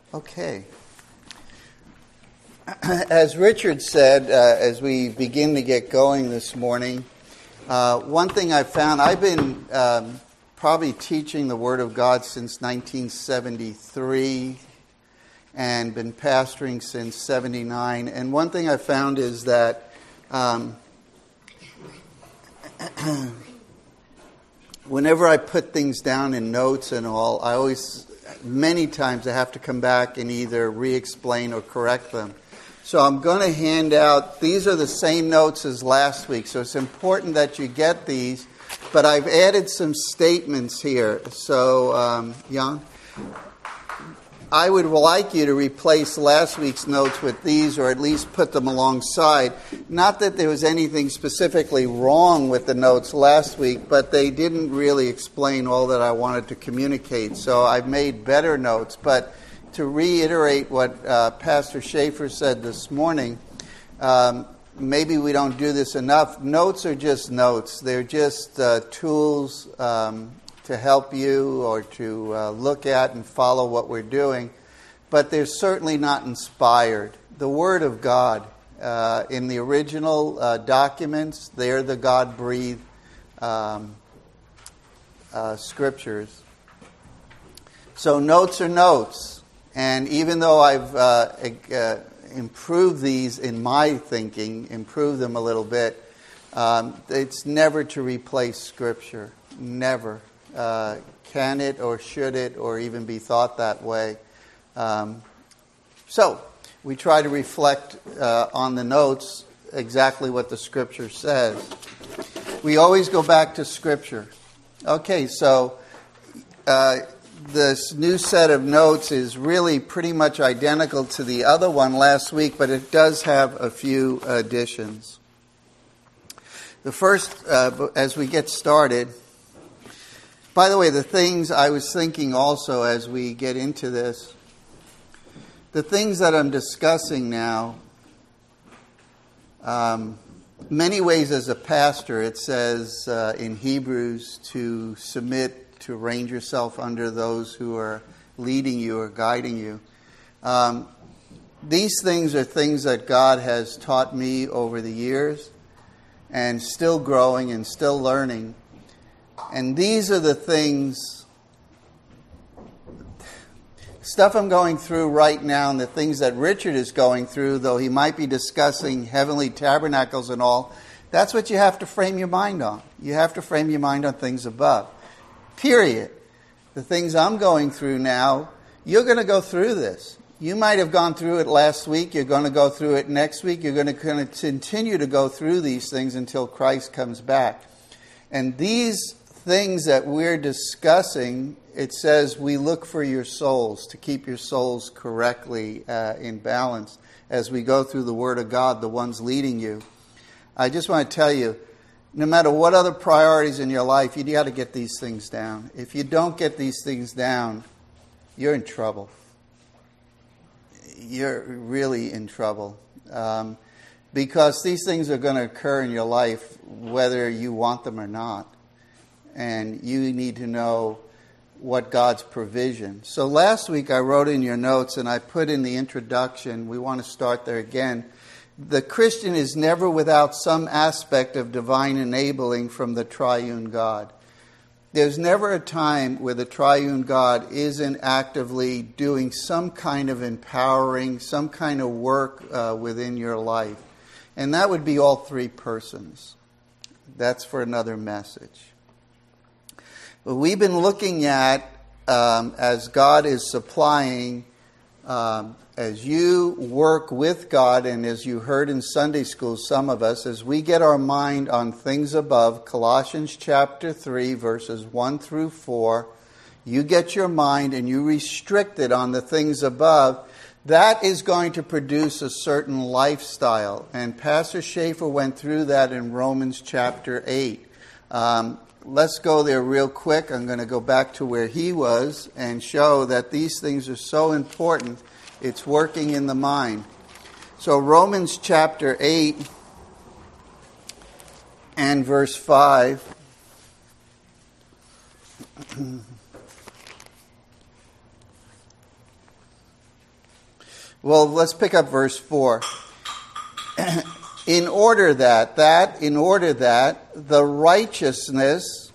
Okay. As Richard said, as we begin to get going this morning, one thing I found, I've been probably teaching the Word of God since 1973 and been pastoring since 79. And one thing I found is that whenever I put things down in notes and all, many times I have to come back and either re-explain or correct them. So I'm going to hand out, these are the same notes as last week, so it's important that you get these, but I've added some statements here. So, Jan, I would like you to replace last week's notes with these, or at least put them alongside. Not that there was anything specifically wrong with the notes last week, but they didn't really explain all that I wanted to communicate. So I've made better notes. But to reiterate what Pastor Schaefer said this morning, maybe we don't do this enough. Notes are just notes. They're just tools to help you or to look at and follow what we're doing. But they're certainly not inspired. The Word of God, in the original documents, they're the God-breathed scriptures. So notes are notes. And even though I've improved these in my thinking, improved them a little bit, it's never to replace Scripture. Never. Can it or should it or even be thought that way? So we try to reflect on the notes exactly what the Scripture says. We always go back to Scripture. Okay, so this new set of notes is really pretty much identical to the other one last week, but it does have a few additions. The first, as we get started, by the way, the things I was thinking also as we get into this, the things that I'm discussing now, many ways as a pastor, it says in Hebrews to submit, to arrange yourself under those who are leading you or guiding you. These things are things that God has taught me over the years and still growing and still learning. And these are the things, stuff I'm going through right now and the things that Richard is going through, though he might be discussing heavenly tabernacles and all, that's what you have to frame your mind on. You have to frame your mind on things above. Period. The things I'm going through now, you're going to go through this. You might have gone through it last week. You're going to go through it next week. You're going to continue to go through these things until Christ comes back. And these things that we're discussing, it says we look for your souls, to keep your souls correctly in balance as we go through the Word of God, the ones leading you. I just want to tell you, no matter what other priorities in your life, you got to get these things down. If you don't get these things down, you're in trouble. You're really in trouble. Because these things are going to occur in your life whether you want them or not. And you need to know what God's provision. So last week I wrote in your notes and I put in the introduction, we want to start there again. The Christian is never without some aspect of divine enabling from the triune God. There's never a time where the triune God isn't actively doing some kind of empowering, some kind of work within your life. And that would be all three persons. That's for another message. But we've been looking at, as God is supplying, as you work with God, and as you heard in Sunday school, some of us, as we get our mind on things above, Colossians chapter 3, verses 1 through 4, you get your mind and you restrict it on the things above, that is going to produce a certain lifestyle. And Pastor Schaefer went through that in Romans chapter 8. Let's go there real quick. I'm going to go back to where he was and show that these things are so important. It's working in the mind. So Romans chapter 8 and verse 5. Well, let's pick up verse 4. In order that the righteousness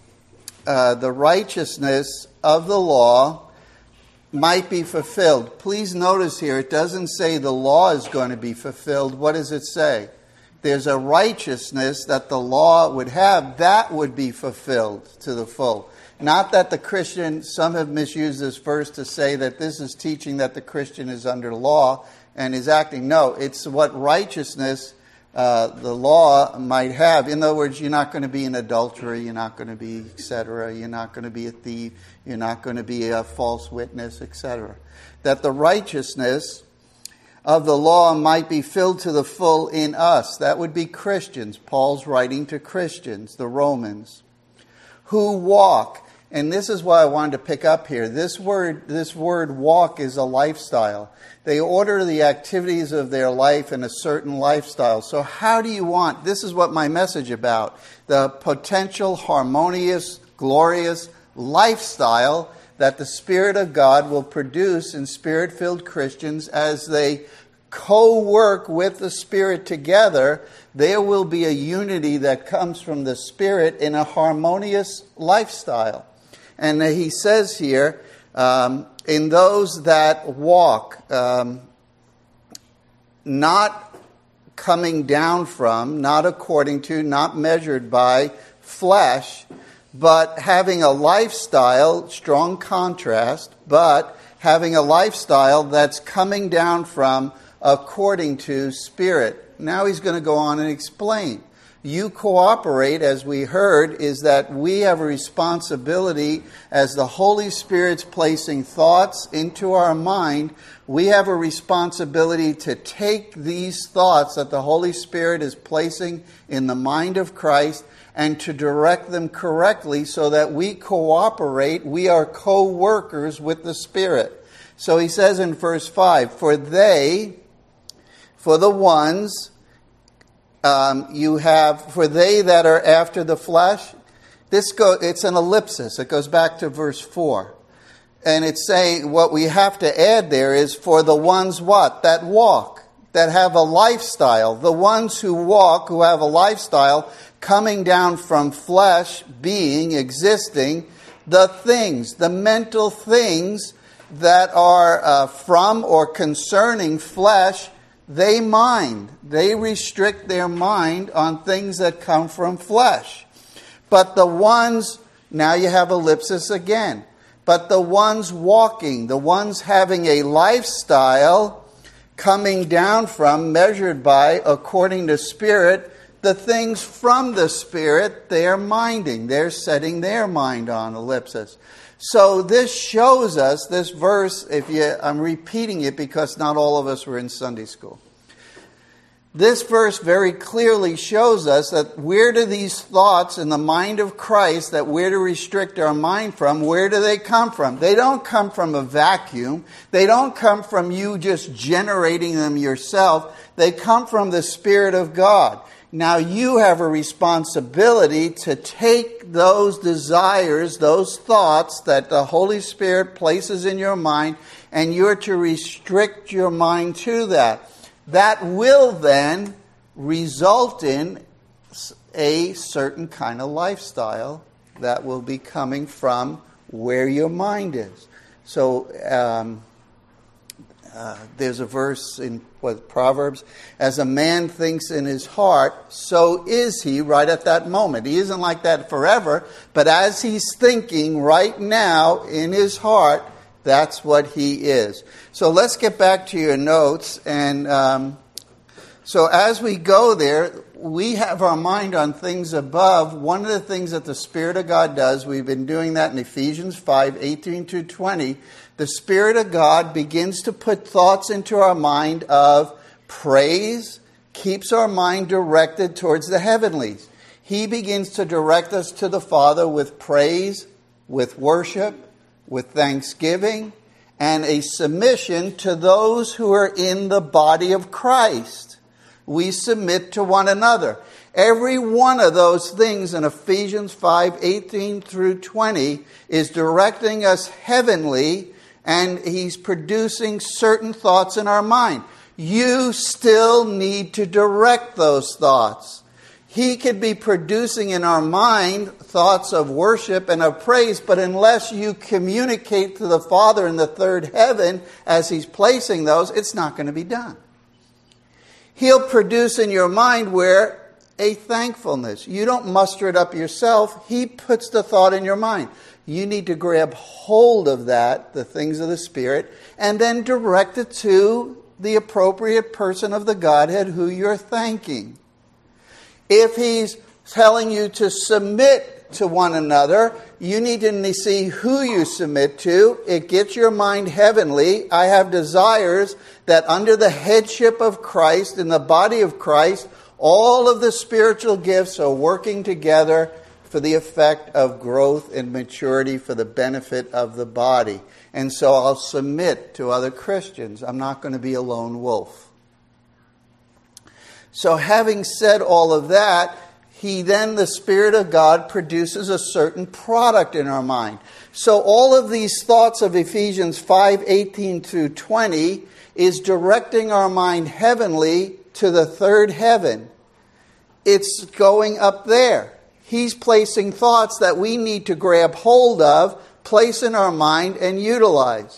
of the law might be fulfilled. Please notice here, it doesn't say the law is going to be fulfilled. What does it say? There's a righteousness that the law would have, that would be fulfilled to the full. Not that the Christian, some have misused this verse to say that this is teaching that the Christian is under law and is acting. No, it's what righteousness the law might have. In other words, you're not going to be an adulterer, you're not going to be, etc. You're not going to be a thief, you're not going to be a false witness, etc. That the righteousness of the law might be filled to the full in us. That would be Christians. Paul's writing to Christians, the Romans, who walk. And this is what I wanted to pick up here. This word walk is a lifestyle. They order the activities of their life in a certain lifestyle. So how do you want, this is what my message about, the potential, harmonious, glorious lifestyle that the Spirit of God will produce in Spirit-filled Christians as they co-work with the Spirit together. There will be a unity that comes from the Spirit in a harmonious lifestyle. And he says here, in those that walk, not coming down from, not according to, not measured by flesh, but having a lifestyle, strong contrast, but having a lifestyle that's coming down from according to Spirit. Now he's going to go on and explain. You cooperate, as we heard, is that we have a responsibility as the Holy Spirit's placing thoughts into our mind. We have a responsibility to take these thoughts that the Holy Spirit is placing in the mind of Christ and to direct them correctly so that we cooperate. We are co-workers with the Spirit. So he says in verse 5, for they that are after the flesh, it's an ellipsis. It goes back to verse 4. And it's saying what we have to add there is for the ones what? That walk, that have a lifestyle. The ones who walk, who have a lifestyle coming down from flesh, being, existing, the things, the mental things that are from or concerning flesh, they mind. They restrict their mind on things that come from flesh. But the ones, now you have ellipsis again, but the ones walking, the ones having a lifestyle coming down from, measured by, according to Spirit, the things from the Spirit they're minding. They're setting their mind on, ellipsis. So this shows us, this verse, I'm repeating it because not all of us were in Sunday school. This verse very clearly shows us that where do these thoughts in the mind of Christ, that we're to restrict our mind from, where do they come from? They don't come from a vacuum. They don't come from you just generating them yourself. They come from the Spirit of God. Now you have a responsibility to take those desires, those thoughts that the Holy Spirit places in your mind, and you're to restrict your mind to that. That will then result in a certain kind of lifestyle that will be coming from where your mind is. So there's a verse in Proverbs, as a man thinks in his heart, so is he right at that moment. He isn't like that forever, but as he's thinking right now in his heart, that's what he is. So let's get back to your notes. And so as we go there, we have our mind on things above. One of the things that the Spirit of God does, we've been doing that in Ephesians 5:18-20. The Spirit of God begins to put thoughts into our mind of praise, keeps our mind directed towards the heavenlies. He begins to direct us to the Father with praise, with worship, with thanksgiving, and a submission to those who are in the body of Christ. We submit to one another. Every one of those things in Ephesians 5:18-20 is directing us heavenly And he's producing certain thoughts in our mind. You still need to direct those thoughts. He could be producing in our mind thoughts of worship and of praise, but unless you communicate to the Father in the third heaven as he's placing those, it's not going to be done. He'll produce in your mind where a thankfulness. You don't muster it up yourself. He puts the thought in your mind. You need to grab hold of that, the things of the Spirit, and then direct it to the appropriate person of the Godhead who you're thanking. If he's telling you to submit to one another, you need to see who you submit to. It gets your mind heavenly. I have desires that under the headship of Christ, in the body of Christ, all of the spiritual gifts are working together for the effect of growth and maturity for the benefit of the body. And so I'll submit to other Christians. I'm not going to be a lone wolf. So having said all of that, the Spirit of God produces a certain product in our mind. So all of these thoughts of Ephesians 5:18 through 20 is directing our mind heavenly to the third heaven. It's going up there. He's placing thoughts that we need to grab hold of, place in our mind, and utilize.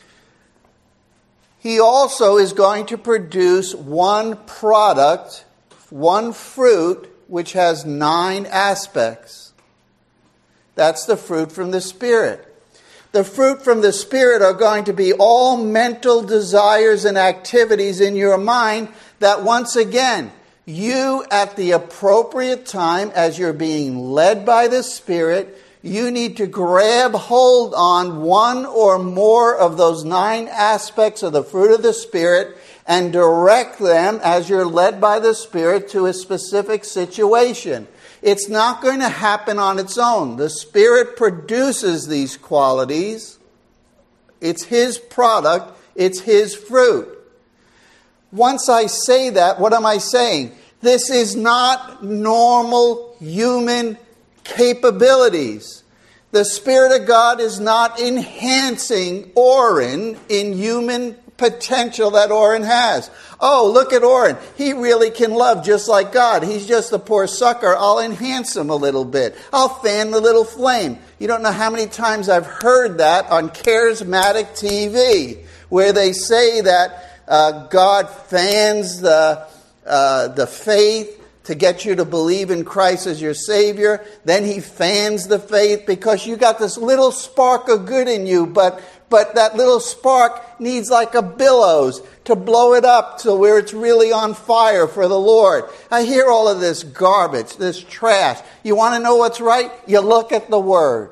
He also is going to produce one product, one fruit, which has 9 aspects. That's the fruit from the Spirit. The fruit from the Spirit are going to be all mental desires and activities in your mind that, once again, you at the appropriate time, as you're being led by the Spirit, you need to grab hold on one or more of those 9 aspects of the fruit of the Spirit and direct them as you're led by the Spirit to a specific situation. It's not going to happen on its own. The Spirit produces these qualities. It's His product. It's His fruit. Once I say that, what am I saying? This is not normal human capabilities. The Spirit of God is not enhancing Oren in human potential that Oren has. Oh, look at Oren. He really can love just like God. He's just a poor sucker. I'll enhance him a little bit. I'll fan the little flame. You don't know how many times I've heard that on charismatic TV, where they say that God fans the faith to get you to believe in Christ as your Savior. Then He fans the faith because you got this little spark of good in you, but that little spark needs like a billows to blow it up to where it's really on fire for the Lord. I hear all of this garbage, this trash. You want to know what's right? You look at the Word.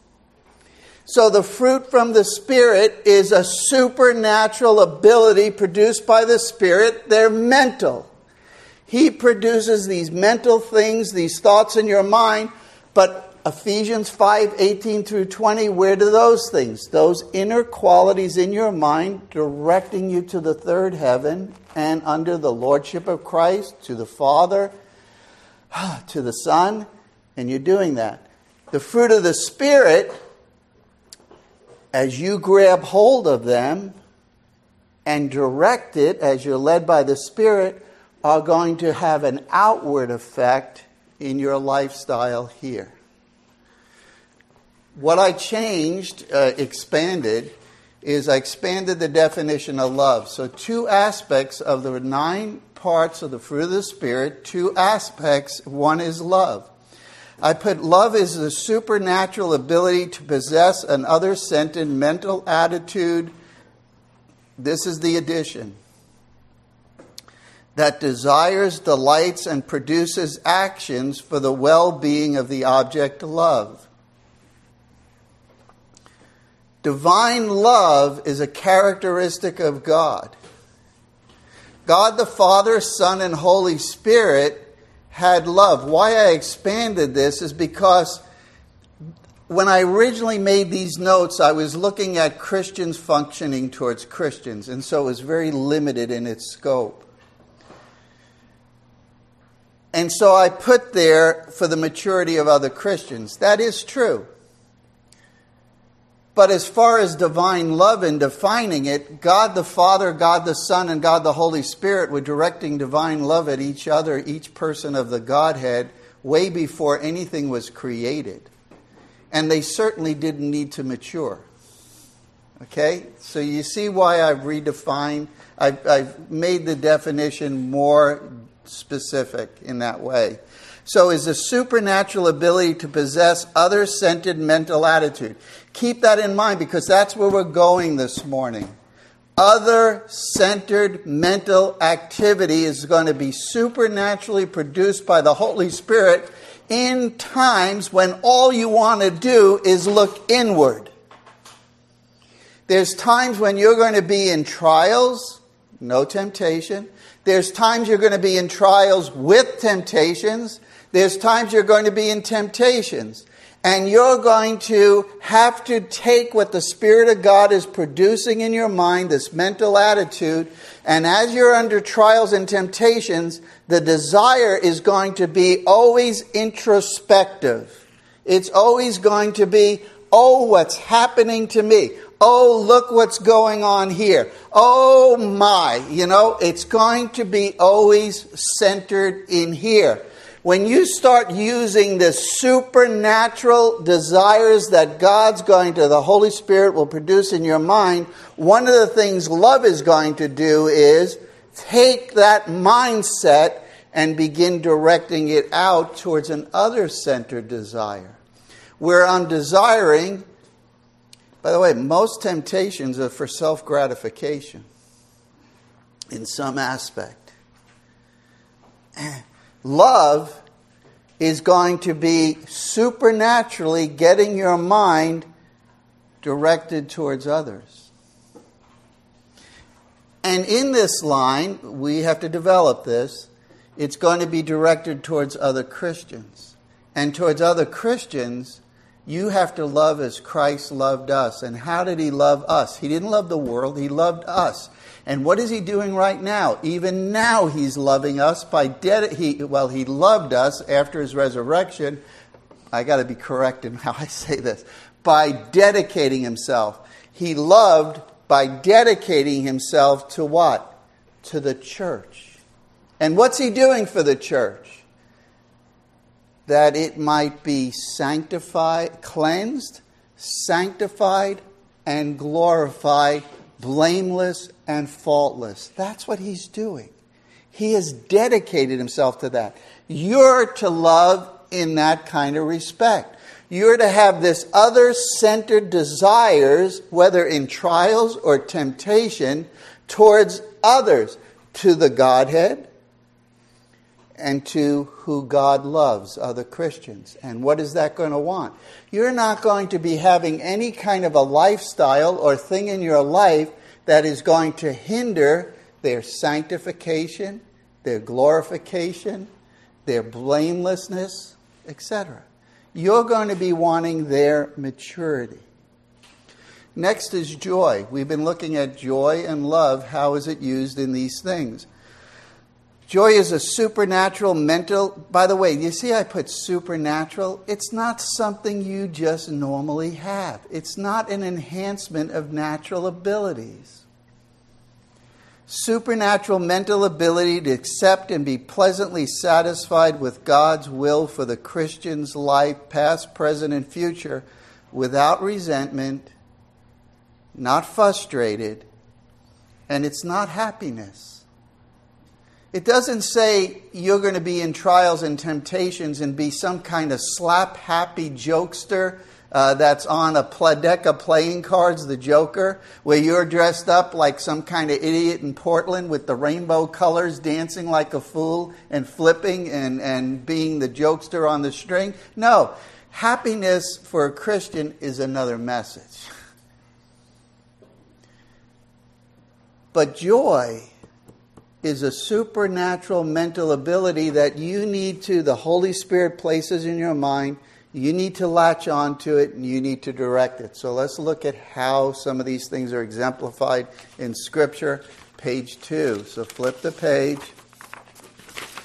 So the fruit from the Spirit is a supernatural ability produced by the Spirit. They're mental. He produces these mental things, these thoughts in your mind. But Ephesians 5:18 through 20, where do those things, those inner qualities in your mind, directing you to the third heaven and under the lordship of Christ, to the Father, to the Son, and you're doing that. The fruit of the Spirit, as you grab hold of them and direct it as you're led by the Spirit, are going to have an outward effect in your lifestyle here. What I changed, expanded, is I expanded the definition of love. So 2 aspects of the 9 parts of the fruit of the Spirit, 2 aspects, one is love. I put love is the supernatural ability to possess an other-centered mental attitude. This is the addition. That desires, delights, and produces actions for the well-being of the object loved. Divine love is a characteristic of God. God the Father, Son, and Holy Spirit had love. Why I expanded this is because when I originally made these notes, I was looking at Christians functioning towards Christians, and so it was very limited in its scope. And so I put there for the maturity of other Christians. That is true. But as far as divine love and defining it, God the Father, God the Son, and God the Holy Spirit were directing divine love at each other, each person of the Godhead, way before anything was created. And they certainly didn't need to mature. Okay? So you see why I've redefined, I've made the definition more specific in that way. So is the supernatural ability to possess other-centered mental attitude. Keep that in mind because that's where we're going this morning. Other-centered mental activity is going to be supernaturally produced by the Holy Spirit in times when all you want to do is look inward. There's times when you're going to be in trials, no temptation. There's times you're going to be in trials with temptations. There's times you're going to be in temptations. And you're going to have to take what the Spirit of God is producing in your mind, this mental attitude, and as you're under trials and temptations, the desire is going to be always introspective. It's always going to be, oh, what's happening to me? Oh, look what's going on here. Oh, my. It's going to be always centered in here. When you start using the supernatural desires that the Holy Spirit will produce in your mind, one of the things love is going to do is take that mindset and begin directing it out towards an other-centered desire. Where I'm desiring, by the way, most temptations are for self-gratification in some aspect. Love is going to be supernaturally getting your mind directed towards others. And in this line, we have to develop this, it's going to be directed towards other Christians. And towards other Christians, you have to love as Christ loved us. And how did he love us? He didn't love the world, he loved us. And what is he doing right now? Even now he's loving us he loved us after his resurrection. I got to be correct in how I say this. By dedicating himself. He loved by dedicating himself to what? To the church. And what's he doing for the church? That it might be sanctified, cleansed, sanctified, and glorified, blameless and faultless. That's what he's doing. He has dedicated himself to that. You're to love in that kind of respect. You're to have this other-centered desires, whether in trials or temptation, towards others, to the Godhead and to who God loves, other Christians. And what is that going to want? You're not going to be having any kind of a lifestyle or thing in your life that is going to hinder their sanctification, their glorification, their blamelessness, etc. You're going to be wanting their maturity. Next is joy. We've been looking at joy and love. How is it used in these things? Joy is a supernatural mental... By the way, you see I put supernatural? It's not something you just normally have. It's not an enhancement of natural abilities. Supernatural mental ability to accept and be pleasantly satisfied with God's will for the Christian's life, past, present, and future, without resentment, not frustrated, and it's not happiness. It doesn't say you're going to be in trials and temptations and be some kind of slap-happy jokester that's on a deck of playing cards, the Joker, where you're dressed up like some kind of idiot in Portland with the rainbow colors, dancing like a fool and flipping and being the jokester on the string. No, happiness for a Christian is another message. But joy is a supernatural mental ability that the Holy Spirit places in your mind. You need to latch on to it and you need to direct it. So let's look at how some of these things are exemplified in Scripture. Page 2. So flip the page.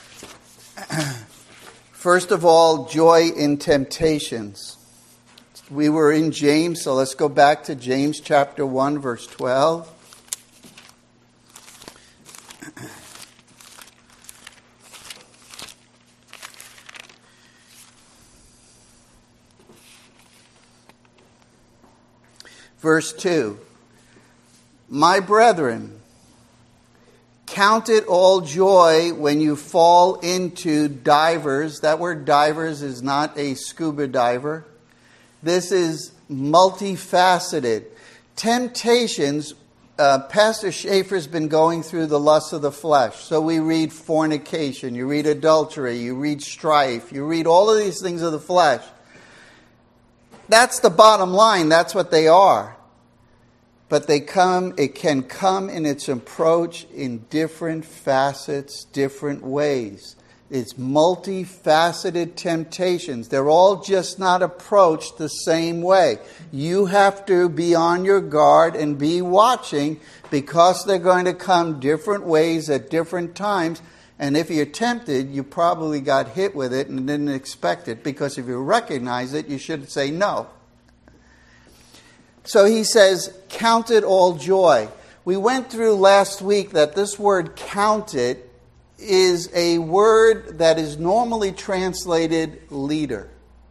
First of all, joy in temptations. We were in James, so let's go back to James chapter 1, verse 12. Verse 2. My brethren, count it all joy when you fall into divers. That word divers is not a scuba diver. This is multifaceted. Temptations, Pastor Schaefer's been going through the lusts of the flesh. So we read fornication, you read adultery, you read strife, you read all of these things of the flesh. That's the bottom line. That's what they are. But it can come in its approach in different facets, different ways. It's multifaceted temptations. They're all just not approached the same way. You have to be on your guard and be watching, because they're going to come different ways at different times. And if you're tempted, you probably got hit with it and didn't expect it, because if you recognize it, you should say no. So he says, count it all joy. We went through last week that this word count it is a word that is normally translated leader.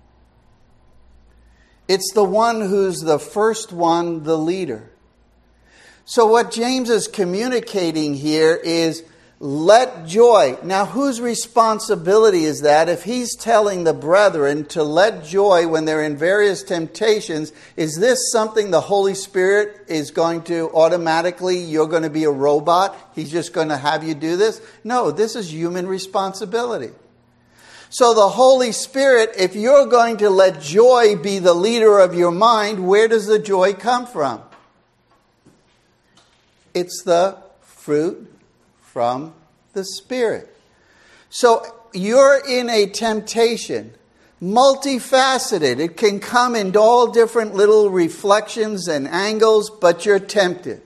It's the one who's the first one, the leader. So what James is communicating here is, let joy. Now, whose responsibility is that? If he's telling the brethren to let joy when they're in various temptations, is this something the Holy Spirit is going to automatically, you're going to be a robot? He's just going to have you do this? No, this is human responsibility. So the Holy Spirit, if you're going to let joy be the leader of your mind, where does the joy come from? It's the fruit from the Spirit. So you're in a temptation, multifaceted. It can come in all different little reflections and angles, but you're tempted.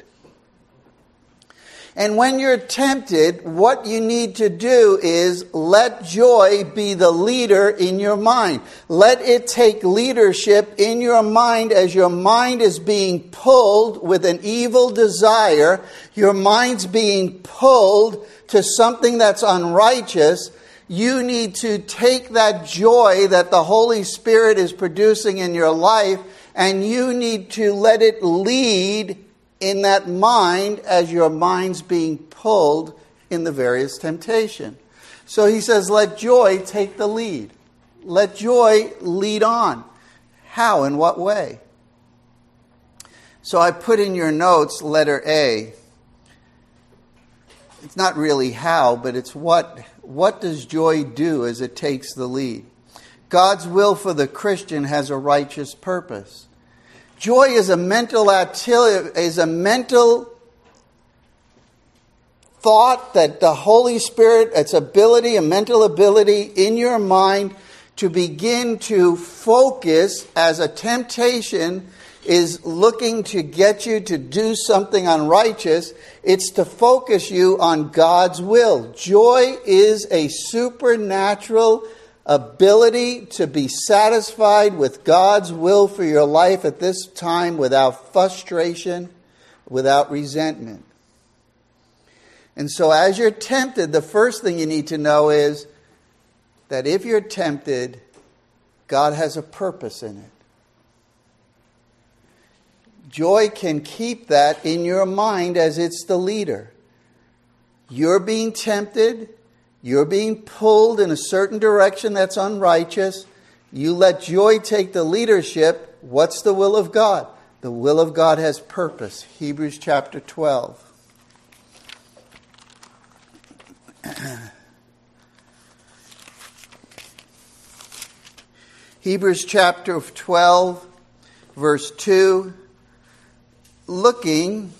And when you're tempted, what you need to do is let joy be the leader in your mind. Let it take leadership in your mind as your mind is being pulled with an evil desire. Your mind's being pulled to something that's unrighteous. You need to take that joy that the Holy Spirit is producing in your life, and you need to let it lead in that mind as your mind's being pulled in the various temptation. So he says, let joy take the lead. Let joy lead on. How? In what way? So I put in your notes letter A. It's not really how, but it's what does joy do as it takes the lead? God's will for the Christian has a righteous purpose. Joy is a mental thought that the Holy Spirit, its ability, a mental ability in your mind to begin to focus as a temptation is looking to get you to do something unrighteous. It's to focus you on God's will. Joy is a supernatural ability to be satisfied with God's will for your life at this time without frustration, without resentment. And so as you're tempted, the first thing you need to know is that if you're tempted, God has a purpose in it. Joy can keep that in your mind as it's the leader. You're being tempted. You're being pulled in a certain direction that's unrighteous. You let joy take the leadership. What's the will of God? The will of God has purpose. Hebrews chapter 12. Hebrews chapter 12, verse 2. Looking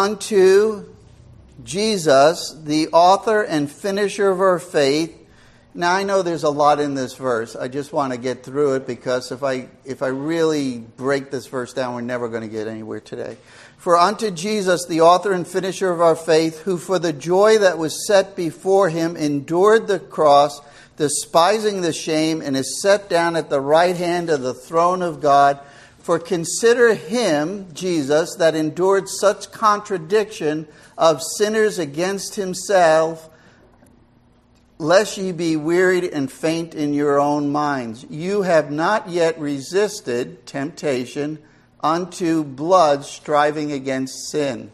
unto Jesus, the author and finisher of our faith, Now, I know there's a lot in this verse. I just want to get through it because if I really break this verse down, we're never going to get anywhere today. For unto Jesus, the author and finisher of our faith, who for the joy that was set before him endured the cross, despising the shame, and is set down at the right hand of the throne of God. For consider him, Jesus, that endured such contradiction of sinners against himself, lest ye be wearied and faint in your own minds. You have not yet resisted temptation unto blood, striving against sin.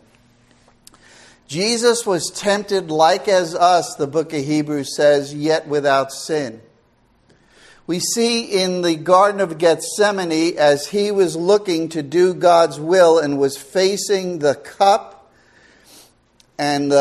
Jesus was tempted like as us, the book of Hebrews says, yet without sin. We see in the Garden of Gethsemane, as he was looking to do God's will and was facing the cup, and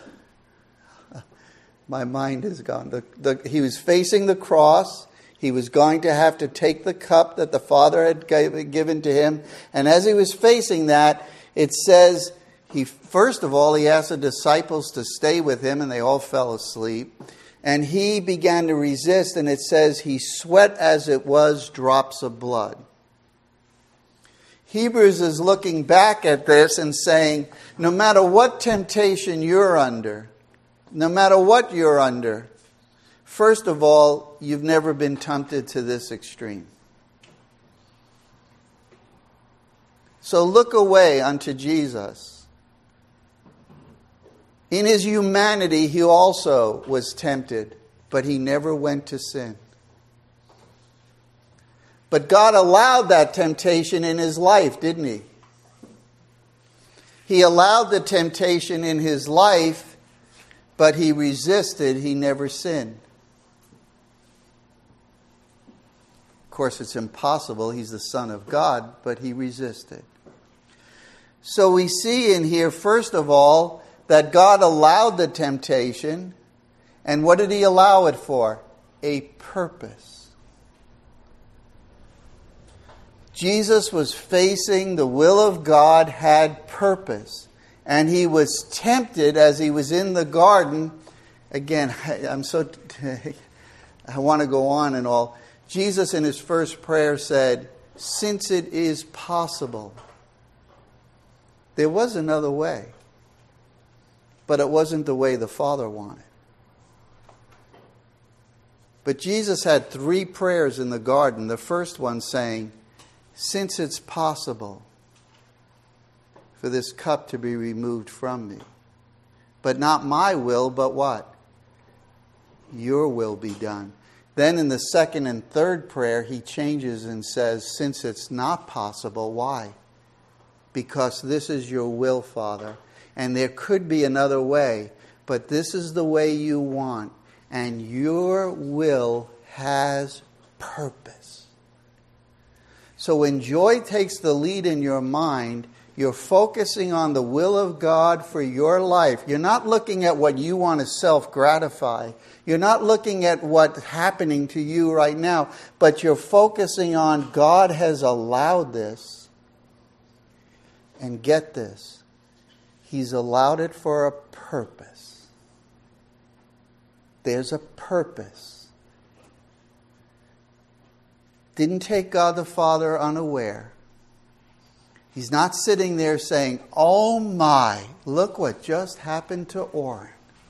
my mind is gone. He was facing the cross. He was going to have to take the cup that the Father had given to him. And as he was facing that, it says, first of all, he asked the disciples to stay with him, and they all fell asleep. And he began to resist, and it says he sweat as it was drops of blood. Hebrews is looking back at this and saying, no matter what temptation you're under, no matter what you're under, first of all, you've never been tempted to this extreme. So look away unto Jesus. In his humanity, he also was tempted, but he never went to sin. But God allowed that temptation in his life, didn't he? He allowed the temptation in his life, but he resisted, he never sinned. Of course, it's impossible. He's the Son of God, but he resisted. So we see in here, first of all, that God allowed the temptation. And what did he allow it for? A purpose. Jesus was facing the will of God, had purpose. And he was tempted as he was in the garden. Again, I want to go on and all. Jesus in his first prayer said, since it is possible. There was another way. But it wasn't the way the Father wanted. But Jesus had 3 prayers in the garden. The first one saying, since it's possible for this cup to be removed from me. But not my will, but what? Your will be done. Then in the second and third prayer, he changes and says, since it's not possible, why? Because this is your will, Father. And there could be another way, but this is the way you want. And your will has purpose. So when joy takes the lead in your mind, you're focusing on the will of God for your life. You're not looking at what you want to self-gratify. You're not looking at what's happening to you right now. But you're focusing on God has allowed this. And get this. He's allowed it for a purpose. There's a purpose. Didn't take God the Father unaware. He's not sitting there saying, oh my, look what just happened to Orrin.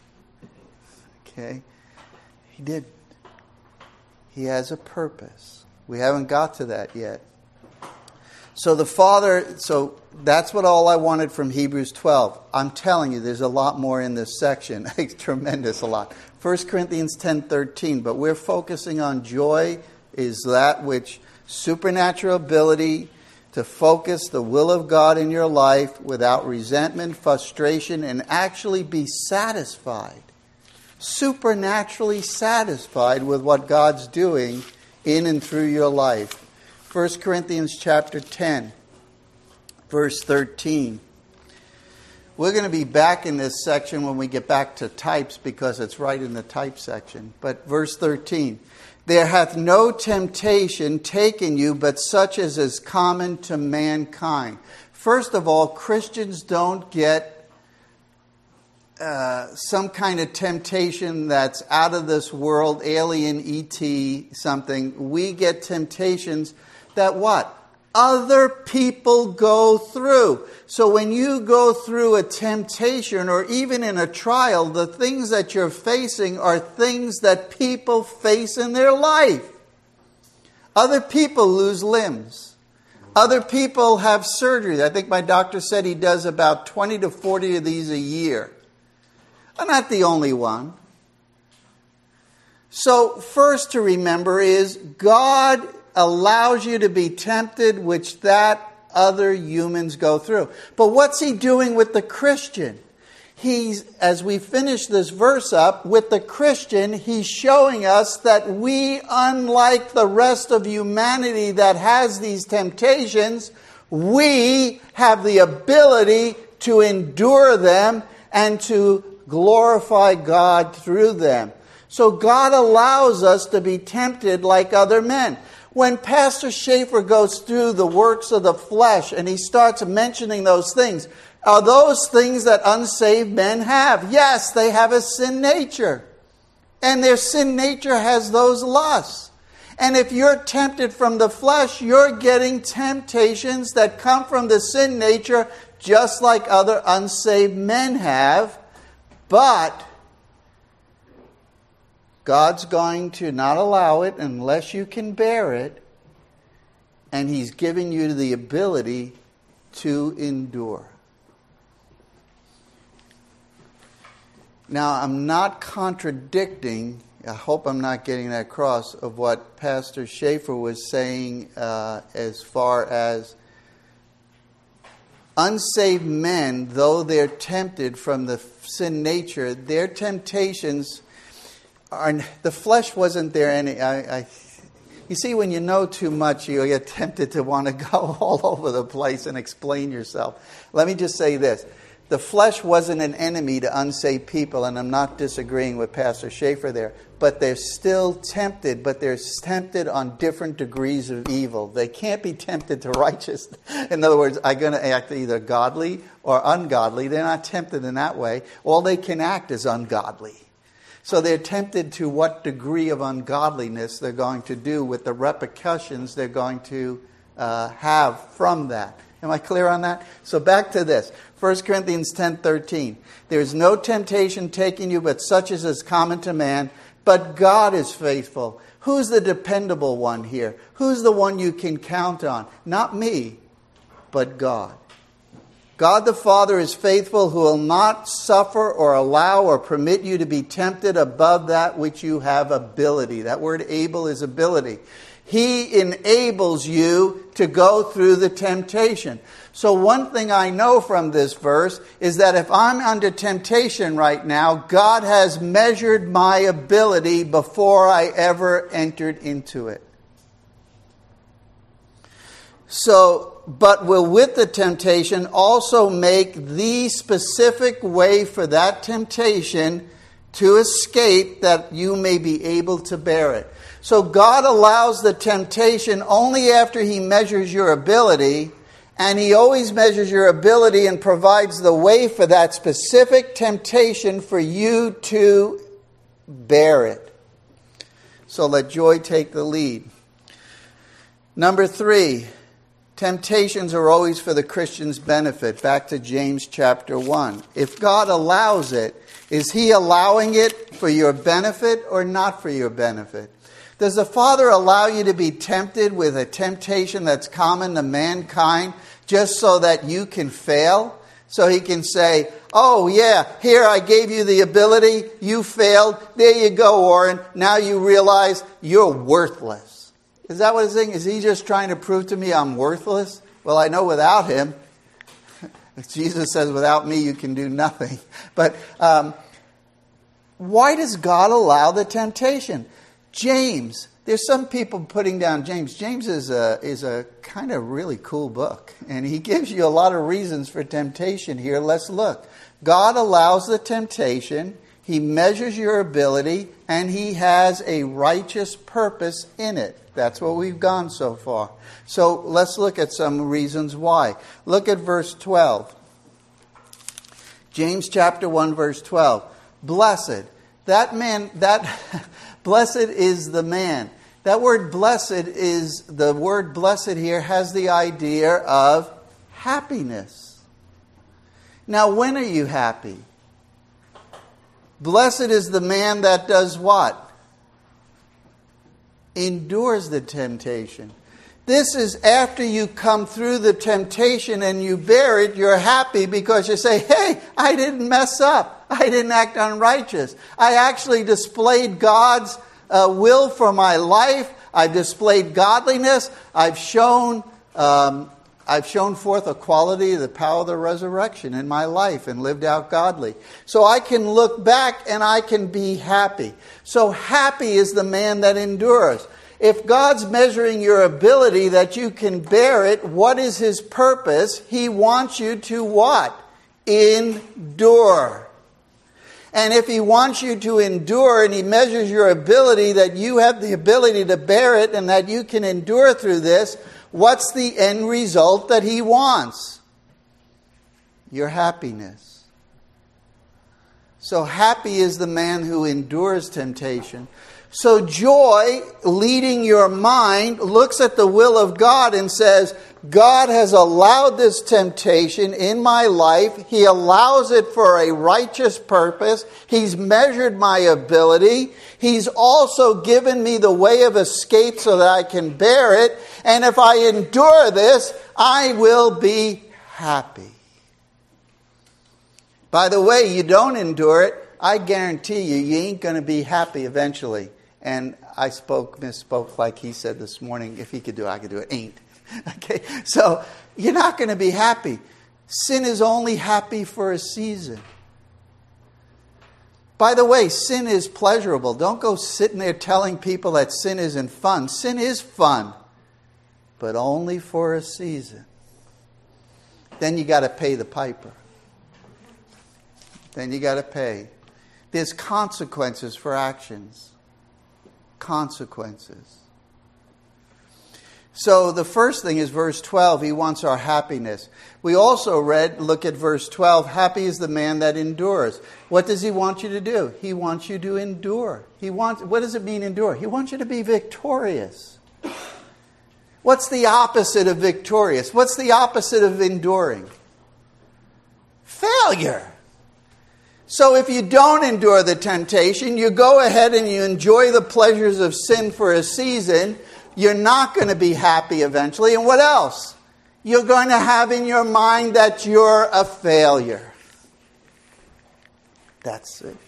Okay? He didn't. He has a purpose. We haven't got to that yet. So that's what all I wanted from Hebrews 12. I'm telling you, there's a lot more in this section. Tremendous a lot. 1 Corinthians 10:13. But we're focusing on joy is that which supernatural ability to focus the will of God in your life without resentment, frustration, and actually be satisfied. Supernaturally satisfied with what God's doing in and through your life. 1 Corinthians chapter 10, verse 13. We're going to be back in this section when we get back to types because it's right in the type section. But verse 13. There hath no temptation taken you but such as is common to mankind. First of all, Christians don't get some kind of temptation that's out of this world, alien, ET, something. We get temptations that what? Other people go through. So when you go through a temptation or even in a trial, the things that you're facing are things that people face in their life. Other people lose limbs. Other people have surgery. I think my doctor said he does about 20 to 40 of these a year. I'm not the only one. So first to remember is God allows you to be tempted, which that other humans go through. But what's he doing with the Christian? He's, as we finish this verse up, with the Christian, he's showing us that we, unlike the rest of humanity that has these temptations, we have the ability to endure them and to glorify God through them. So God allows us to be tempted like other men. When Pastor Schaefer goes through the works of the flesh and he starts mentioning those things, are those things that unsaved men have? Yes, they have a sin nature. And their sin nature has those lusts. And if you're tempted from the flesh, you're getting temptations that come from the sin nature just like other unsaved men have. But God's going to not allow it unless you can bear it. And He's giving you the ability to endure. Now, I'm not contradicting, I hope I'm not getting that across, of what Pastor Schaefer was saying as far as unsaved men, though they're tempted from the sin nature, their temptations are, the flesh wasn't there any. You see, when you know too much, you get tempted to want to go all over the place and explain yourself. Let me just say this. The flesh wasn't an enemy to unsaved people, and I'm not disagreeing with Pastor Schaefer there. But they're still tempted, but they're tempted on different degrees of evil. They can't be tempted to righteousness. In other words, I'm going to act either godly or ungodly. They're not tempted in that way. All they can act is ungodly. So they're tempted to what degree of ungodliness they're going to do with the repercussions they're going to have from that. Am I clear on that? So back to this. 1 Corinthians 10:13. There is no temptation taking you but such as is common to man, but God is faithful. Who's the dependable one here? Who's the one you can count on? Not me, but God. God the Father is faithful, who will not suffer or allow or permit you to be tempted above that which you have ability. That word able is ability. He enables you to go through the temptation. So one thing I know from this verse is that if I'm under temptation right now, God has measured my ability before I ever entered into it. So, but will with the temptation also make the specific way for that temptation to escape, that you may be able to bear it. So God allows the temptation only after He measures your ability, and He always measures your ability and provides the way for that specific temptation for you to bear it. So let joy take the lead. Number 3, temptations are always for the Christian's benefit. Back to James chapter 1. If God allows it, is He allowing it for your benefit or not for your benefit? Does the Father allow you to be tempted with a temptation that's common to mankind just so that you can fail? So He can say, oh yeah, here I gave you the ability, you failed, there you go, Warren, now you realize you're worthless. Is that what He's saying? Is He just trying to prove to me I'm worthless? Well, I know without Him, Jesus says, without me you can do nothing. But why does God allow the temptation? James, there's some people putting down James. James is a kind of really cool book. And he gives you a lot of reasons for temptation here. Let's look. God allows the temptation. He measures your ability. And He has a righteous purpose in it. That's what we've gone so far. So let's look at some reasons why. Look at verse 12. James chapter 1, verse 12. Blessed. Blessed is the man. That word the word blessed here has the idea of happiness. Now, when are you happy? Blessed is the man that does what? Endures the temptation. This is after you come through the temptation and you bear it, you're happy because you say, hey, I didn't mess up. I didn't act unrighteous. I actually displayed God's will for my life. I've displayed godliness. I've shown forth a quality of the power of the resurrection in my life and lived out godly. So I can look back and I can be happy. So happy is the man that endures. If God's measuring your ability that you can bear it, what is His purpose? He wants you to what? Endure. And if He wants you to endure and He measures your ability that you have the ability to bear it and that you can endure through this, what's the end result that He wants? Your happiness. So happy is the man who endures temptation. So joy, leading your mind, looks at the will of God and says, God has allowed this temptation in my life. He allows it for a righteous purpose. He's measured my ability. He's also given me the way of escape so that I can bear it. And if I endure this, I will be happy. By the way, you don't endure it, I guarantee you ain't going to be happy eventually. And I misspoke like he said this morning. If he could do it, I could do it. Ain't. Okay, so you're not going to be happy. Sin is only happy for a season. By the way, sin is pleasurable. Don't go sitting there telling people that sin isn't fun. Sin is fun, but only for a season. Then you got to pay the piper. Then you got to pay. There's consequences for actions. Consequences. So the first thing is verse 12. He wants our happiness. We also look at verse 12. Happy is the man that endures. What does He want you to do? He wants you to endure. What does it mean, endure? He wants you to be victorious. What's the opposite of victorious? What's the opposite of enduring? Failure. So if you don't endure the temptation, you go ahead and you enjoy the pleasures of sin for a season, you're not going to be happy eventually. And what else? You're going to have in your mind that you're a failure. That's it.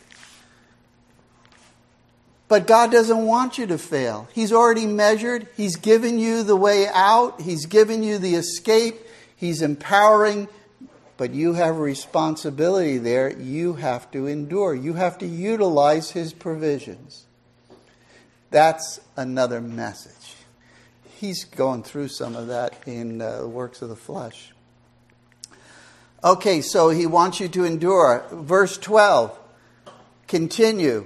But God doesn't want you to fail. He's already measured. He's given you the way out. He's given you the escape. He's empowering. But you have a responsibility there. You have to endure. You have to utilize His provisions. That's another message. He's going through some of that in the works of the flesh. Okay, so He wants you to endure. Verse 12. Continue.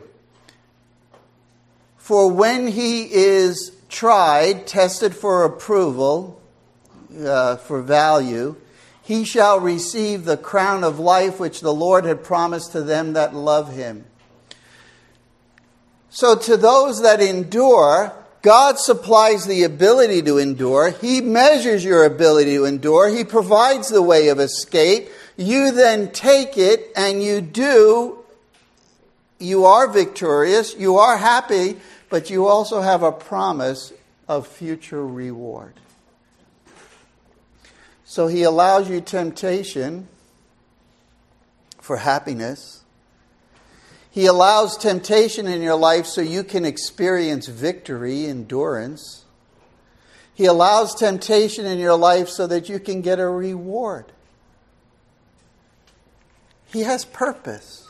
For when he is tried, tested for approval, for value, he shall receive the crown of life which the Lord had promised to them that love Him. So to those that endure, God supplies the ability to endure. He measures your ability to endure. He provides the way of escape. You then take it and you do. You are victorious. You are happy. But you also have a promise of future reward. So He allows you temptation for happiness. He allows temptation in your life so you can experience victory, endurance. He allows temptation in your life so that you can get a reward. He has purpose.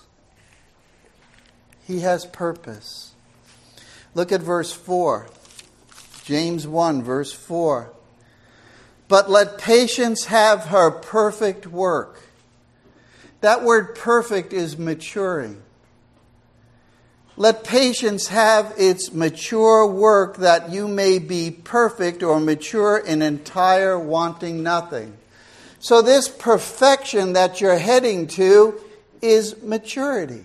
He has purpose. Look at verse 4. James 1, verse 4. But let patience have her perfect work. That word perfect is maturing. Let patience have its mature work, that you may be perfect or mature and entire, wanting nothing. So this perfection that you're heading to is maturity.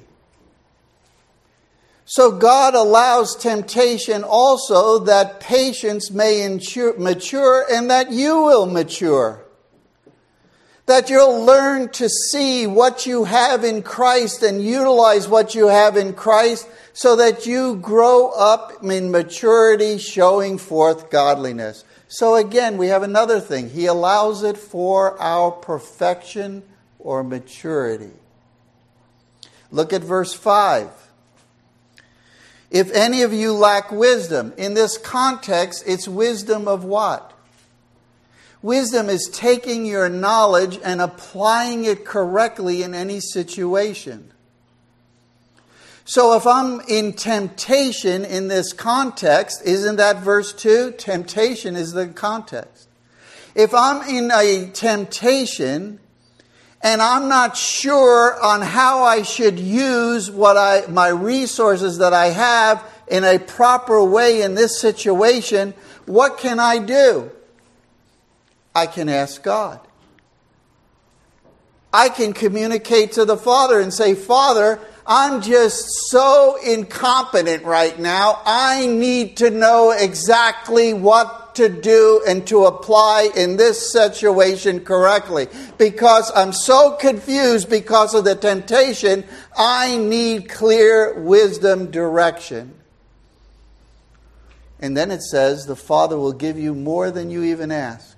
So God allows temptation also that patience may mature and that you will mature. That you'll learn to see what you have in Christ and utilize what you have in Christ so that you grow up in maturity, showing forth godliness. So again, we have another thing. He allows it for our perfection or maturity. Look at verse 5. If any of you lack wisdom, in this context, it's wisdom of what? Wisdom is taking your knowledge and applying it correctly in any situation. So if I'm in temptation in this context, isn't that verse 2? Temptation is the context. If I'm in a temptation and I'm not sure on how I should use my resources that I have in a proper way in this situation, what can I do? I can ask God. I can communicate to the Father and say, Father, I'm just so incompetent right now. I need to know exactly what to do and to apply in this situation correctly. Because I'm so confused because of the temptation, I need clear wisdom direction. And then it says, the Father will give you more than you even ask.